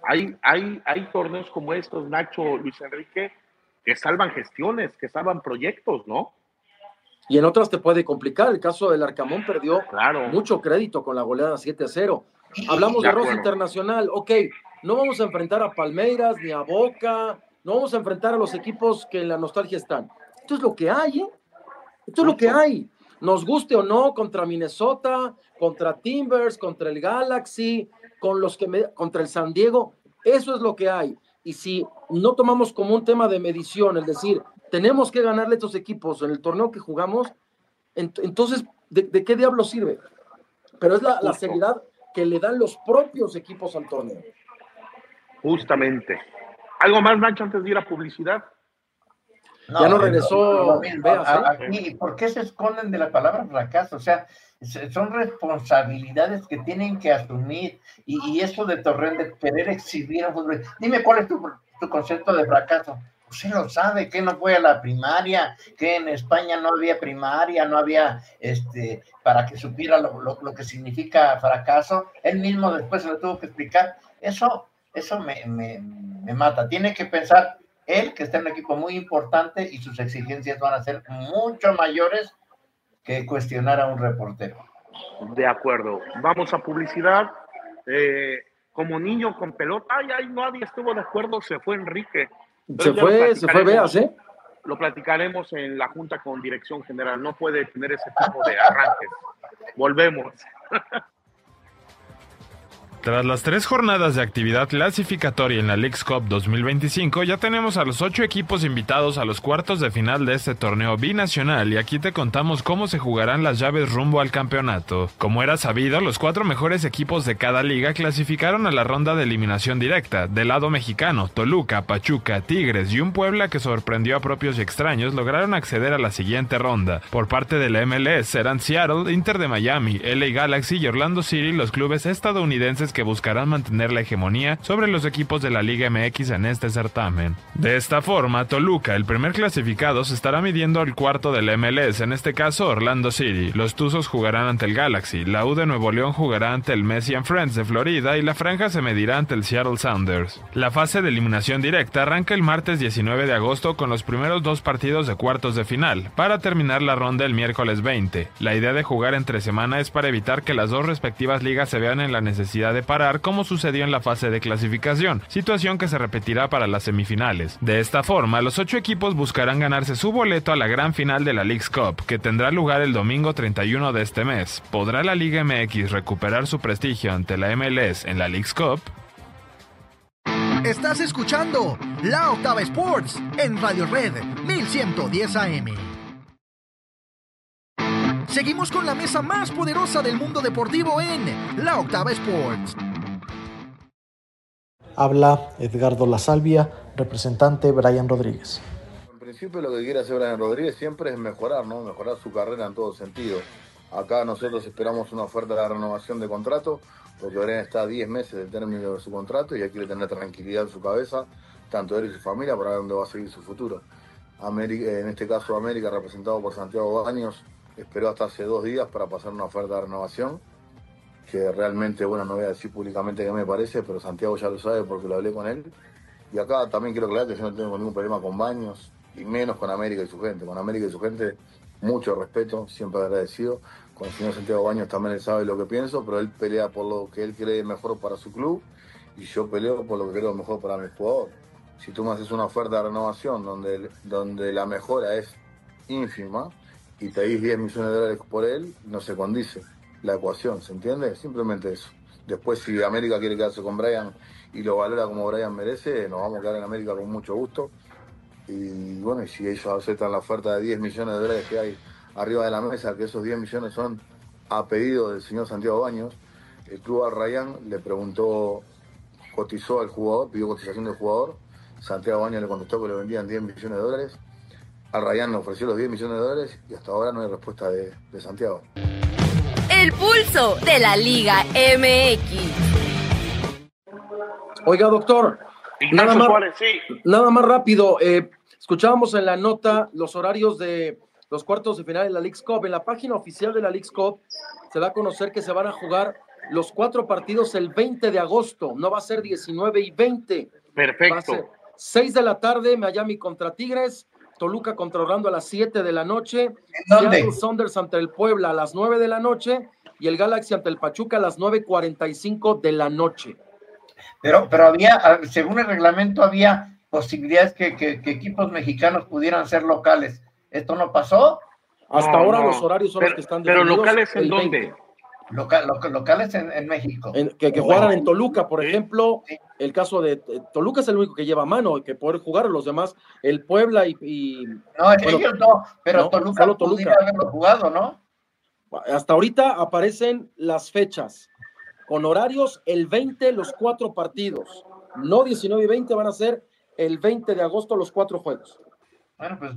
Hay torneos como estos, Nacho, Luis Enrique, que salvan gestiones, que salvan proyectos, ¿no? Y en otras te puede complicar. El caso del Arcamón perdió mucho crédito con la goleada 7-0. Hablamos de roce internacional. Ok, no vamos a enfrentar a Palmeiras ni a Boca, no vamos a enfrentar a los equipos que en la nostalgia están. Esto es lo que hay, ¿eh? Esto es lo que hay. Nos guste o no, contra Minnesota, contra Timbers, contra el Galaxy, contra el San Diego, eso es lo que hay. Y si no tomamos como un tema de medición, es decir, tenemos que ganarle a estos equipos en el torneo que jugamos, entonces, ¿de qué diablo sirve? Pero es la seriedad que le dan los propios equipos al torneo. Justamente. ¿Algo más, Nacho, antes de ir a publicidad? No, ya no regresó. Aquí, ¿por qué se esconden de la palabra fracaso? O sea, son responsabilidades que tienen que asumir, y eso de Torrent, de querer exhibir a fútbol. Dime, ¿cuál es tu concepto de fracaso? Usted lo sabe, que no fue a la primaria, que en España no había primaria, no había, para que supiera lo que significa fracaso. Él mismo después se lo tuvo que explicar. Eso me mata. Tiene que pensar él, que está en un equipo muy importante y sus exigencias van a ser mucho mayores que cuestionar a un reportero. De acuerdo. Vamos a publicidad. Como niño con pelota, nadie estuvo de acuerdo, se fue Enrique. Se fue Beas, ¿eh? Lo platicaremos en la junta con dirección general. No puede tener ese tipo de arranques. Volvemos. Tras las 3 jornadas de actividad clasificatoria en la Leagues Cup 2025, ya tenemos a los 8 equipos invitados a los cuartos de final de este torneo binacional, y aquí te contamos cómo se jugarán las llaves rumbo al campeonato. Como era sabido, los 4 mejores equipos de cada liga clasificaron a la ronda de eliminación directa. Del lado mexicano, Toluca, Pachuca, Tigres y un Puebla que sorprendió a propios y extraños lograron acceder a la siguiente ronda. Por parte de la MLS serán Seattle, Inter de Miami, LA Galaxy y Orlando City los clubes estadounidenses que buscarán mantener la hegemonía sobre los equipos de la Liga MX en este certamen. De esta forma, Toluca, el primer clasificado, se estará midiendo al cuarto del MLS, en este caso Orlando City. Los Tuzos jugarán ante el Galaxy, la U de Nuevo León jugará ante el Messi and Friends de Florida y la Franja se medirá ante el Seattle Sounders. La fase de eliminación directa arranca el martes 19 de agosto con los primeros 2 partidos de cuartos de final, para terminar la ronda el miércoles 20. La idea de jugar entre semana es para evitar que las 2 respectivas ligas se vean en la necesidad de parar, como sucedió en la fase de clasificación, situación que se repetirá para las semifinales. De esta forma, los 8 equipos buscarán ganarse su boleto a la gran final de la Leagues Cup, que tendrá lugar el domingo 31 de este mes. ¿Podrá la Liga MX recuperar su prestigio ante la MLS en la Leagues Cup? Estás escuchando La Octava Sports en Radio Red 1110 AM. Seguimos con la mesa más poderosa del mundo deportivo en La Octava Sports. Habla Edgardo La Salvia, representante Brian Rodríguez. En principio lo que quiere hacer Brian Rodríguez siempre es mejorar, ¿no? Mejorar su carrera en todo sentido. Acá nosotros esperamos una oferta de renovación de contrato, porque Brian está a 10 meses del término de su contrato y él quiere tener tranquilidad en su cabeza, tanto él y su familia, para ver dónde va a seguir su futuro. En este caso América, representado por Santiago Baños, esperó hasta hace 2 días para pasar una oferta de renovación, que realmente, bueno, no voy a decir públicamente qué me parece, pero Santiago ya lo sabe porque lo hablé con él. Y acá también quiero aclarar que yo no tengo ningún problema con Baños, y menos con América y su gente. Con América y su gente, mucho respeto, siempre agradecido. Con el señor Santiago Baños también él sabe lo que pienso, pero él pelea por lo que él cree mejor para su club, y yo peleo por lo que creo mejor para mi jugador. Si tú me haces una oferta de renovación donde la mejora es ínfima, y te dis 10 millones de dólares por él, no se condice la ecuación, ¿se entiende? Simplemente eso. Después, si América quiere quedarse con Brian y lo valora como Brian merece, nos vamos a quedar en América con mucho gusto. Y bueno, y si ellos aceptan la oferta de 10 millones de dólares que hay arriba de la mesa, que esos 10 millones son a pedido del señor Santiago Baños, el club Al Rayyan le preguntó, cotizó al jugador, pidió cotización del jugador. Santiago Baños le contestó que le vendían $10 millones. Al Rayyan le ofreció los $10 millones y hasta ahora no hay respuesta de Santiago. El pulso de la Liga MX. Oiga, doctor, nada más rápido. Escuchábamos en la nota los horarios de los cuartos de final de la Leagues Cup. En la página oficial de la Leagues Cup se da a conocer que se van a jugar los 4 partidos el 20 de agosto. No va a ser 19 y 20. Perfecto. Va a ser 6 de la tarde, Miami contra Tigres, Toluca contra Orlando a las 7 de la noche, Seattle Sounders ante el Puebla a las 9 de la noche y el Galaxy ante el Pachuca a las 9:45 de la noche. Pero había, según el reglamento, había posibilidades que equipos mexicanos pudieran ser locales. ¿Esto no pasó? Hasta ahora los horarios son los que están definidos. ¿Pero locales en dónde? Locales en México. Que jugaran en Toluca, por ejemplo. El caso de Toluca es el único que lleva mano, que poder jugar. Los demás, el Puebla y no, ellos no, pero no, Toluca podría haberlo jugado, ¿no? Hasta ahorita aparecen las fechas. Con horarios, el 20 los 4 partidos. No 19 y 20, van a ser el 20 de agosto los 4 juegos. Bueno, pues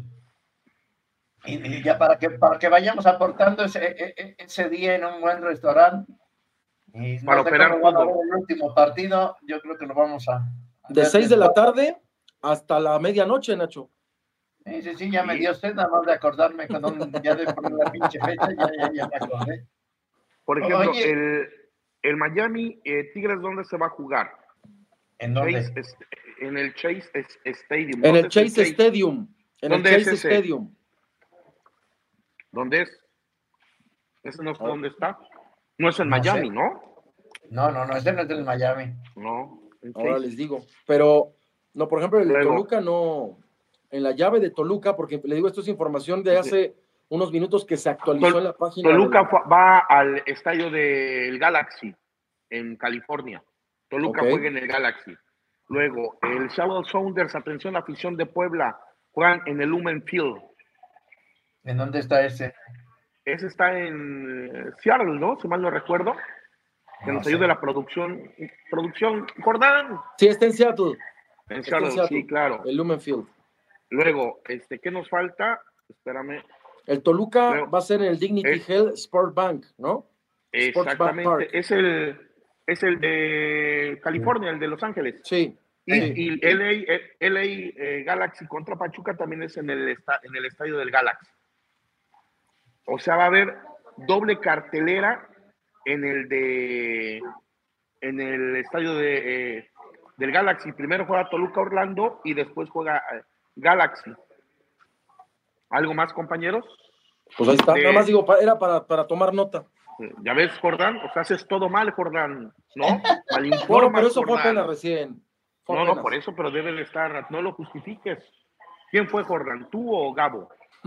y ya para que vayamos aportando ese día en un buen restaurante y para operar el último partido, yo creo que lo vamos a de 6 de la tarde hasta la medianoche, Nacho. Sí, ya me dio sed nada más de acordarme ya de poner la pinche fecha, ya me acordé. Por ejemplo, el Miami Tigres, ¿dónde se va a jugar? ¿En dónde? En el Chase Stadium. En el Chase Stadium. En el Chase Stadium. ¿Dónde es? ¿Ese no sé dónde está? No es en Miami, sé. ¿no? No, ese no es del Miami. No. Ahora les digo. Pero, no, por ejemplo, el de Toluca no. En la llave de Toluca, porque le digo, esto es información de hace unos minutos que se actualizó en la página. Toluca va al estadio del Galaxy en California. Toluca juega en el Galaxy. Luego, el Seattle Sounders, atención, afición de Puebla, juegan en el Lumen Field. ¿En dónde está ese? Ese está en Seattle, ¿no? Si mal no recuerdo. Que nos ayude la producción. ¿Producción, Jordán? Sí, está en Seattle. En Seattle, sí, claro. El Lumen Field. Luego, ¿qué nos falta? Espérame. El Toluca va a ser en el Dignity Health Sport Bank, ¿no? Exactamente. Es el de California, el de Los Ángeles. Sí. Y LA Galaxy contra Pachuca también es en el estadio del Galaxy. O sea, va a haber doble cartelera en el estadio del Galaxy. Primero juega Toluca Orlando y después juega Galaxy. ¿Algo más, compañeros? Pues ahí está. Nada más digo, era para tomar nota. Ya ves, Jordán, o sea, haces todo mal, Jordán, ¿no? Malinformas, no, pero eso Jordán. fue apenas recién. No, por eso, pero debe de estar, no lo justifiques. ¿Quién fue, Jordán, tú o Gabo?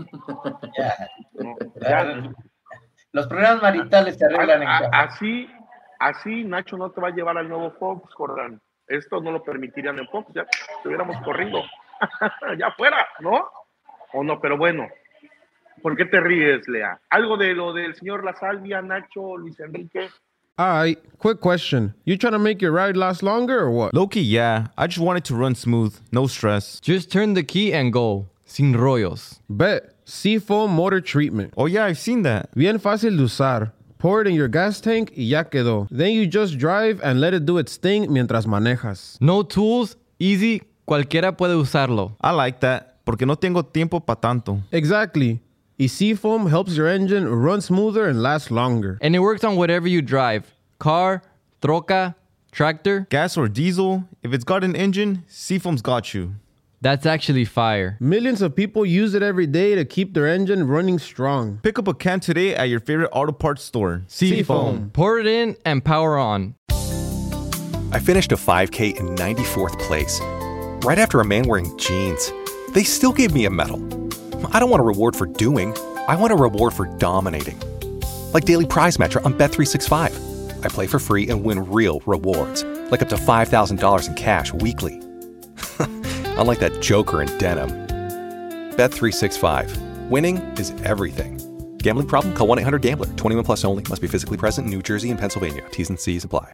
Ya. Los problemas maritales se arreglan en casa. Así Nacho no te va a llevar al nuevo Fox, Jordán. Esto no lo permitirían en Fox, ya te hubiéramos corrido. Ya fuera, ¿no? O no, pero bueno. ¿Por qué te ríes, Lea? ¿Algo de lo del señor La Salvia, Nacho, Luis Enrique? Quick question. You trying to make your ride last longer or what? Low-key, yeah. I just want it to run smooth. No stress. Just turn the key and go. Sin rollos. Bet. Seafoam Motor Treatment. Oh, yeah, I've seen that. Bien fácil de usar. Pour it in your gas tank y ya quedó. Then you just drive and let it do its thing mientras manejas. No tools, easy, cualquiera puede usarlo. I like that, porque no tengo tiempo pa' tanto. Exactly. Y Seafoam helps your engine run smoother and last longer. And it works on whatever you drive. Car, troca, tractor. Gas or diesel, if it's got an engine, Seafoam's got you. That's actually fire. Millions of people use it every day to keep their engine running strong. Pick up a can today at your favorite auto parts store. Seafoam. Pour it in and power on. I finished a 5K in 94th place. Right after a man wearing jeans. They still gave me a medal. I don't want a reward for doing. I want a reward for dominating. Like Daily Prize Matcher on Bet365. I play for free and win real rewards. Like up to $5,000 in cash weekly. Unlike that joker in denim. Bet365. Winning is everything. Gambling problem? Call 1-800-GAMBLER. 21 plus only. Must be physically present in New Jersey and Pennsylvania. T's and C's apply.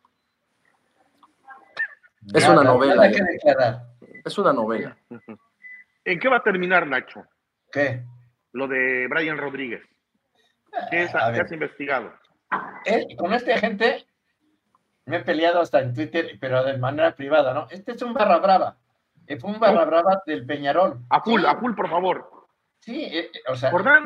Es una novela. Es una novela. ¿En qué va a terminar, Nacho? ¿Qué? Lo de Brian Rodríguez. ¿Qué has investigado? Con este agente me he peleado hasta en Twitter, pero de manera privada, ¿no? Este es un barra brava. Fue un barra brava del Peñarol. A full, por favor. Sí, o sea, Jordán,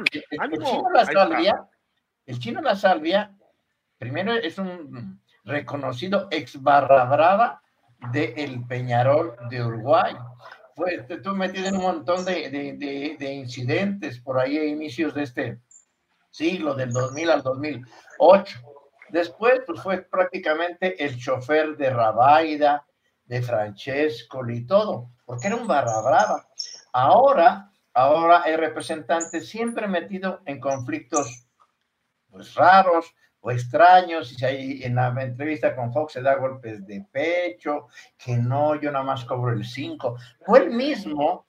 el Chino La Salvia, primero es un reconocido ex barra brava del Peñarol de Uruguay. Estuvo metido en un montón de incidentes por ahí a inicios de este siglo, del 2000 al 2008. Después, pues fue prácticamente el chofer de Rabaida, de Francesco y todo, porque era un barra brava. Ahora el representante siempre metido en conflictos pues raros o extraños, y si en la entrevista con Fox se da golpes de pecho, que no, yo nada más cobro el 5. Fue el mismo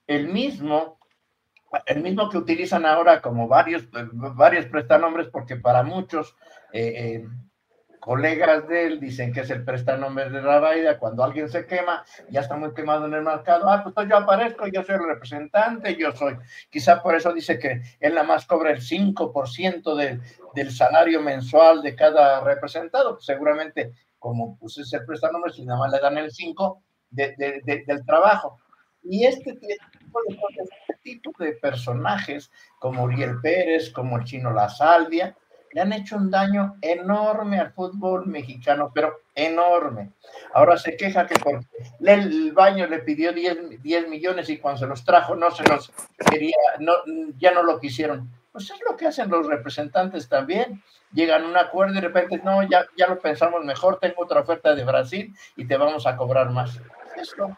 que utilizan ahora como varios prestanombres, porque para muchos colegas de él dicen que es el prestanombre de Rabaida. Cuando alguien se quema, ya está muy quemado en el mercado, pues yo aparezco, yo soy el representante, quizá por eso dice que él nada más cobra el 5% del salario mensual de cada representado, pues seguramente como pues es el prestanombre, si nada más le dan el 5% del trabajo. Y este tipo de personajes, como Uriel Pérez, como el Chino La Salvia, le han hecho un daño enorme al fútbol mexicano, pero enorme. Ahora se queja que porque el Baño le pidió 10 millones y cuando se los trajo no se los quería, ya no lo quisieron. Pues es lo que hacen los representantes también. Llegan a un acuerdo y de repente, no, ya lo pensamos mejor, tengo otra oferta de Brasil y te vamos a cobrar más. Esto.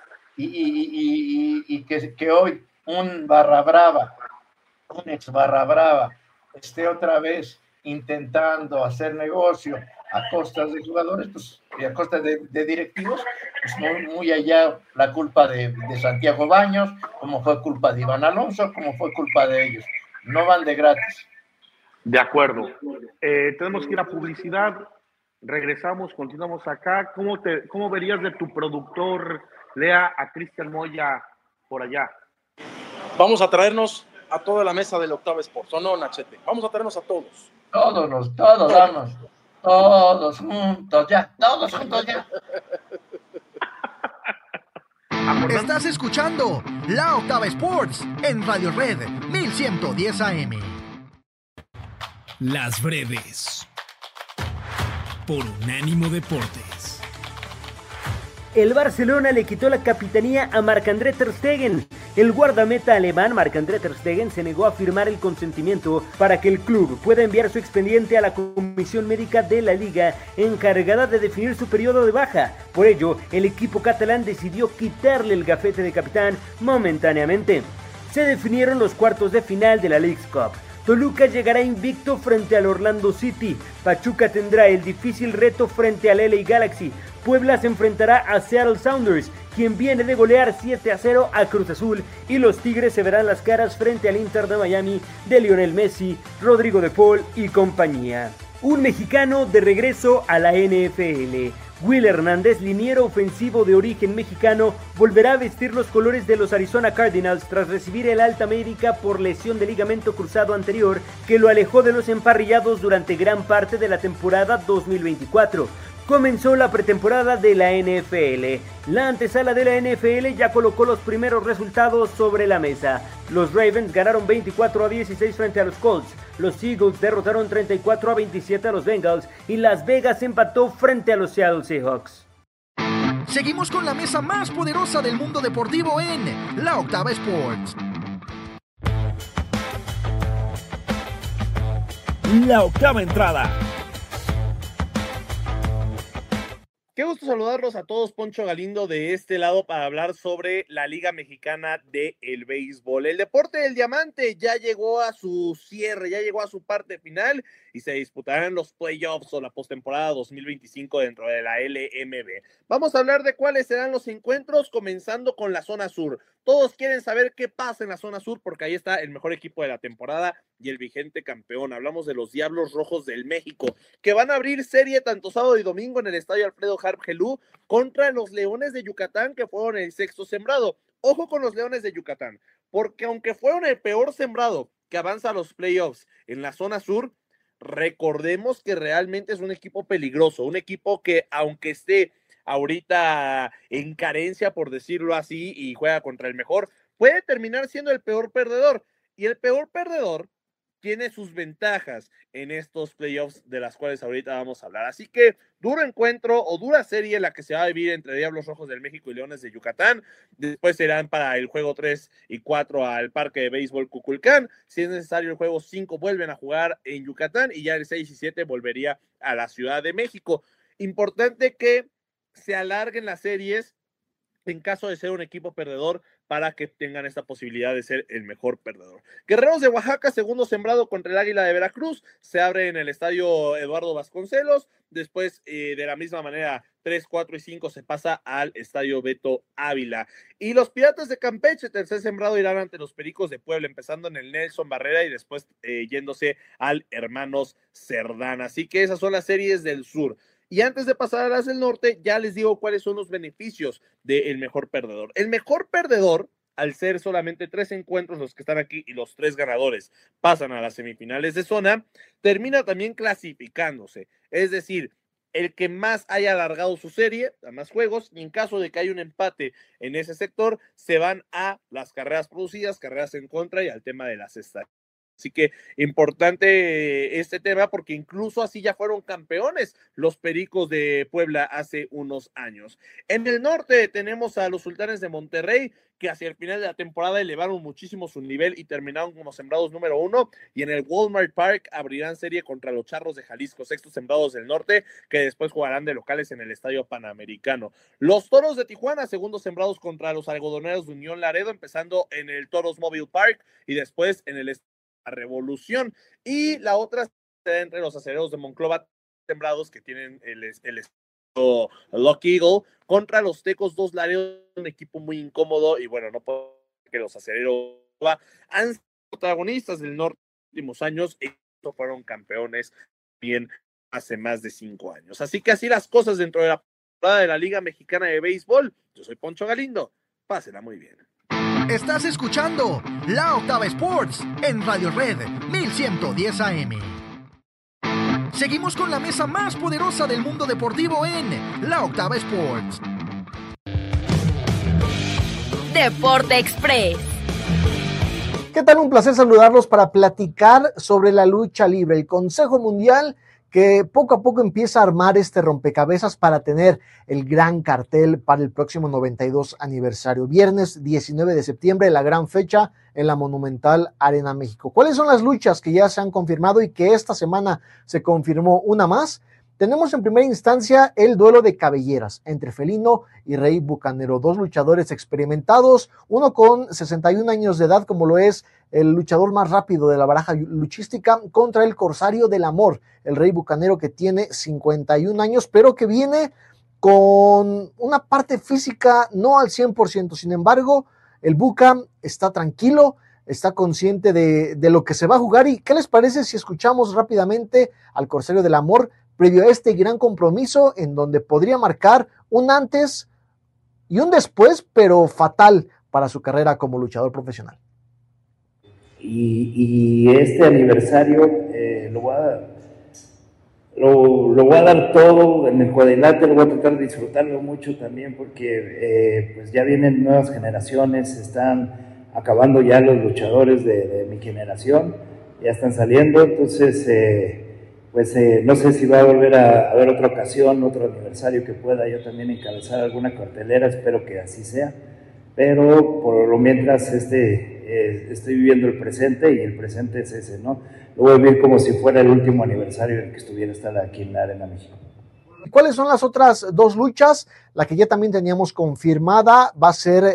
Y que hoy un barra brava, un ex barra brava, esté otra vez intentando hacer negocio a costas de jugadores, pues, y a costas de directivos, pues muy allá la culpa de Santiago Baños, como fue culpa de Iván Alonso, como fue culpa de ellos. No van de gratis. De acuerdo. Tenemos que ir a publicidad. Regresamos, continuamos acá. ¿Cómo verías de tu productor, Lea, a Cristian Moya por allá? Vamos a traernos a toda la mesa del Octava Sports, ¿o no, Nachete? Vamos a traernos a todos. Todos, vamos. Todos juntos ya. Estás escuchando La Octava Sports en Radio Red 1110 AM. Las breves. Por Unánimo Deportes. El Barcelona le quitó la capitanía a Marc-André ter Stegen. El guardameta alemán Marc-André ter Stegen se negó a firmar el consentimiento para que el club pueda enviar su expediente a la comisión médica de la liga encargada de definir su periodo de baja. Por ello, el equipo catalán decidió quitarle el gafete de capitán momentáneamente. Se definieron los cuartos de final de la Leagues Cup. Toluca llegará invicto frente al Orlando City. Pachuca tendrá el difícil reto frente al LA Galaxy. Puebla se enfrentará a Seattle Sounders, quien viene de golear 7-0 a Cruz Azul, y los Tigres se verán las caras frente al Inter de Miami de Lionel Messi, Rodrigo de Paul y compañía. Un mexicano de regreso a la NFL. Will Hernández, liniero ofensivo de origen mexicano, volverá a vestir los colores de los Arizona Cardinals tras recibir el alta médica por lesión de ligamento cruzado anterior que lo alejó de los emparrillados durante gran parte de la temporada 2024. Comenzó la pretemporada de la NFL. La antesala de la NFL ya colocó los primeros resultados sobre la mesa. Los Ravens ganaron 24-16 frente a los Colts. Los Eagles derrotaron 34-27 a los Bengals y Las Vegas empató frente a los Seattle Seahawks. Seguimos con la mesa más poderosa del mundo deportivo en La Octava Sports. La octava entrada. Qué gusto saludarlos a todos. Poncho Galindo de este lado para hablar sobre la Liga Mexicana del Béisbol. El deporte del diamante ya llegó a su cierre, ya llegó a su parte final y se disputarán los playoffs o la postemporada 2025 dentro de la LMB. Vamos a hablar de cuáles serán los encuentros, comenzando con la zona sur. Todos quieren saber qué pasa en la zona sur porque ahí está el mejor equipo de la temporada y el vigente campeón. Hablamos de los Diablos Rojos del México, que van a abrir serie tanto sábado y domingo en el estadio Alfredo Harp Helú contra los Leones de Yucatán, que fueron el sexto sembrado. Ojo con los Leones de Yucatán, porque aunque fueron el peor sembrado que avanza a los playoffs en la zona sur, recordemos que realmente es un equipo peligroso, un equipo que aunque esté ahorita en carencia, por decirlo así, y juega contra el mejor, puede terminar siendo el peor perdedor. Y el peor perdedor tiene sus ventajas en estos playoffs de las cuales ahorita vamos a hablar. Así que duro encuentro o dura serie la que se va a vivir entre Diablos Rojos del México y Leones de Yucatán. Después serán para el juego 3 y 4 al Parque de Béisbol Cuculcán. Si es necesario, el juego 5 vuelven a jugar en Yucatán y ya el 6 y 7 volvería a la Ciudad de México. Importante que se alarguen las series en caso de ser un equipo perdedor para que tengan esta posibilidad de ser el mejor perdedor. Guerreros de Oaxaca, segundo sembrado contra el Águila de Veracruz, se abre en el estadio Eduardo Vasconcelos. Después, de la misma manera, 3, 4 y 5 se pasa al estadio Beto Ávila. Y los Piratas de Campeche, tercer sembrado, irán ante los Pericos de Puebla, empezando en el Nelson Barrera y después yéndose al Hermanos Cerdán. Así que esas son las series del sur. Y antes de pasar a las del norte, ya les digo cuáles son los beneficios del mejor perdedor. El mejor perdedor, al ser solamente 3 encuentros los que están aquí y los 3 ganadores pasan a las semifinales de zona, termina también clasificándose. Es decir, el que más haya alargado su serie, a más juegos, y en caso de que haya un empate en ese sector, se van a las carreras producidas, carreras en contra y al tema de las estadísticas. Así que importante este tema porque incluso así ya fueron campeones los Pericos de Puebla hace unos años. En el norte tenemos a los Sultanes de Monterrey, que hacia el final de la temporada elevaron muchísimo su nivel y terminaron como sembrados número 1, y en el Walmart Park abrirán serie contra los Charros de Jalisco, sextos sembrados del norte, que después jugarán de locales en el Estadio Panamericano. Los Toros de Tijuana, segundos sembrados contra los Algodoneros de Unión Laredo, empezando en el Toros Mobile Park y después en el Revolución, y la otra será entre los Acereros de Monclova, sembrados, que tienen el Lucky Eagle, contra los Tecos 2 Laredo, un equipo muy incómodo, y bueno, no puedo que los Acereros han sido protagonistas del norte en los últimos años, y fueron campeones bien hace más de 5 años. Así que así las cosas dentro de la temporada de la Liga Mexicana de Béisbol. Yo soy Poncho Galindo, pásenla muy bien. Estás escuchando La Octava Sports en Radio Red 1110 AM. Seguimos con la mesa más poderosa del mundo deportivo en La Octava Sports. Deporte Express. ¿Qué tal? Un placer saludarlos para platicar sobre la lucha libre. El Consejo Mundial, que poco a poco empieza a armar este rompecabezas para tener el gran cartel para el próximo 92 aniversario. Viernes 19 de septiembre, la gran fecha en la Monumental Arena México. ¿Cuáles son las luchas que ya se han confirmado y que esta semana se confirmó una más? Tenemos en primera instancia el duelo de cabelleras entre Felino y Rey Bucanero, 2 luchadores experimentados, uno con 61 años de edad, como lo es el luchador más rápido de la baraja luchística, contra el Corsario del Amor, el Rey Bucanero, que tiene 51 años, pero que viene con una parte física no al 100%, sin embargo, el Buca está tranquilo, está consciente de lo que se va a jugar. ¿Y qué les parece si escuchamos rápidamente al Corsario del Amor previo a este gran compromiso en donde podría marcar un antes y un después, pero fatal para su carrera como luchador profesional? Y este aniversario lo voy a dar todo en el cuadrilátero, voy a tratar de disfrutarlo mucho también porque pues ya vienen nuevas generaciones, están acabando ya los luchadores de mi generación, ya están saliendo, entonces no sé si va a volver a haber otra ocasión, otro aniversario que pueda yo también encabezar alguna cartelera, espero que así sea, pero por lo mientras estoy viviendo el presente y el presente es ese, ¿no? Lo voy a vivir como si fuera el último aniversario en el que estuviera estar aquí en la Arena México. ¿Cuáles son las otras dos luchas? La que ya también teníamos confirmada va a ser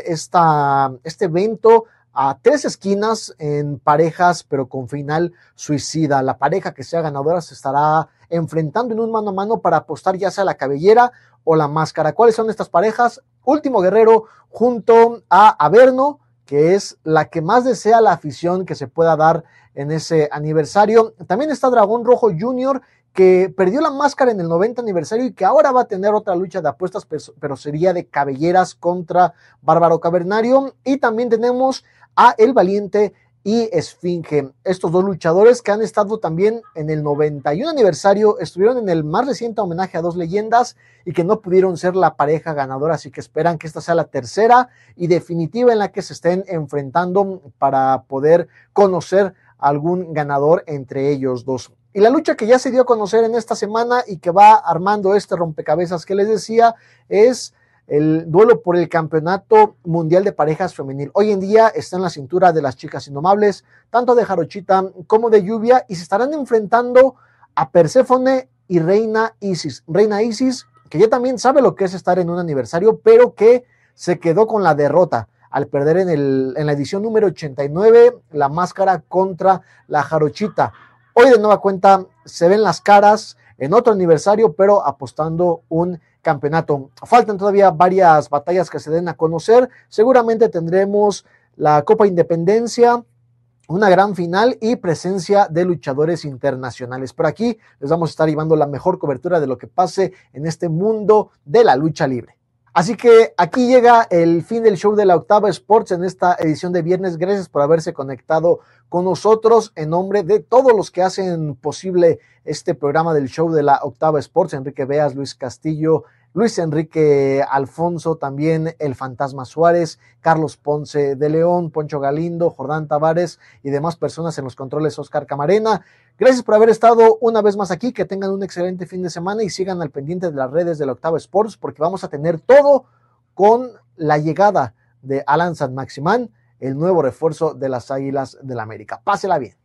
este evento a 3 esquinas en parejas, pero con final suicida. La pareja que sea ganadora se estará enfrentando en un mano a mano para apostar ya sea la cabellera o la máscara. ¿Cuáles son estas parejas? Último Guerrero junto a Averno, que es la que más desea la afición que se pueda dar en ese aniversario. También está Dragón Rojo Jr., que perdió la máscara en el 90 aniversario y que ahora va a tener otra lucha de apuestas, pero sería de cabelleras contra Bárbaro Cavernario. Y también tenemos a El Valiente y Esfinge, estos dos luchadores que han estado también en el 91 aniversario, estuvieron en el más reciente homenaje a 2 leyendas y que no pudieron ser la pareja ganadora, así que esperan que esta sea la tercera y definitiva en la que se estén enfrentando para poder conocer algún ganador entre ellos dos. Y la lucha que ya se dio a conocer en esta semana y que va armando este rompecabezas que les decía es el duelo por el campeonato mundial de parejas femenil. Hoy en día está en la cintura de las chicas indomables, tanto de Jarochita como de Lluvia, y se estarán enfrentando a Perséfone y Reina Isis. Reina Isis, que ya también sabe lo que es estar en un aniversario, pero que se quedó con la derrota al perder en la edición número 89 la máscara contra la Jarochita. Hoy de nueva cuenta se ven las caras en otro aniversario, pero apostando un campeonato. Faltan todavía varias batallas que se den a conocer. Seguramente tendremos la Copa Independencia, una gran final y presencia de luchadores internacionales. Pero aquí les vamos a estar llevando la mejor cobertura de lo que pase en este mundo de la lucha libre. Así que aquí llega el fin del show de la Octava Sports en esta edición de viernes. Gracias por haberse conectado con nosotros en nombre de todos los que hacen posible este programa del show de la Octava Sports. Enrique Beas, Luis Castillo, Luis Enrique Alfonso, también el Fantasma Suárez, Carlos Ponce de León, Poncho Galindo, Jordán Tavares y demás personas en los controles, Oscar Camarena. Gracias por haber estado una vez más aquí, que tengan un excelente fin de semana y sigan al pendiente de las redes de la Octava Sports porque vamos a tener todo con la llegada de Alan Sanmaximan, el nuevo refuerzo de las Águilas del la América. Pásela bien.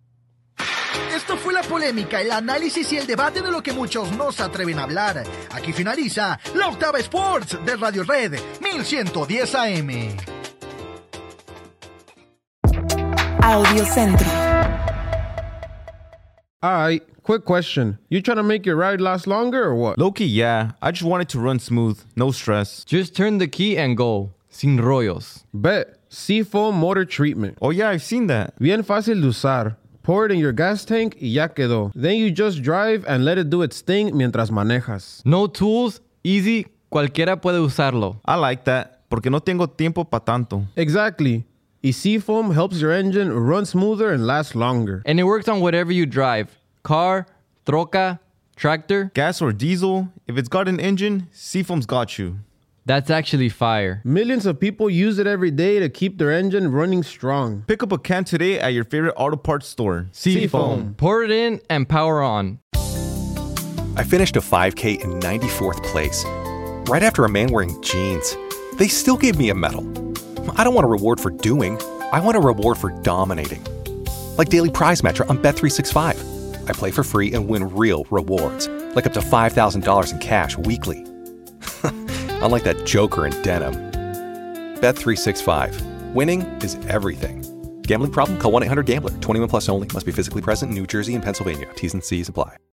Esto fue la polémica, el análisis y el debate de lo que muchos no se atreven a hablar. Aquí finaliza la Octava Sports de Radio Red 1110 AM. Audiocentro. Alright, quick question. You trying to make your ride last longer or what? Low-key, yeah. I just want it to run smooth, no stress. Just turn the key and go. Sin rollos. Bet. Seafoam Motor Treatment. Oh yeah, I've seen that. Bien fácil de usar. Pour it in your gas tank y ya quedó. Then you just drive and let it do its thing mientras manejas. No tools, easy, cualquiera puede usarlo. I like that, porque no tengo tiempo pa' tanto. Exactly. Y Seafoam helps your engine run smoother and last longer. And it works on whatever you drive. Car, troca, tractor. Gas or diesel, if it's got an engine, Seafoam's got you. That's actually fire. Millions of people use it every day to keep their engine running strong. Pick up a can today at your favorite auto parts store. Seafoam. Pour it in and power on. I finished a 5K in 94th place, right after a man wearing jeans. They still gave me a medal. I don't want a reward for doing. I want a reward for dominating. Like Daily Prize Match on Bet365. I play for free and win real rewards, like up to $5,000 in cash weekly. Unlike that joker in denim. Bet365. Winning is everything. Gambling problem? Call 1-800-GAMBLER. 21 plus only. Must be physically present in New Jersey and Pennsylvania. T's and C's apply.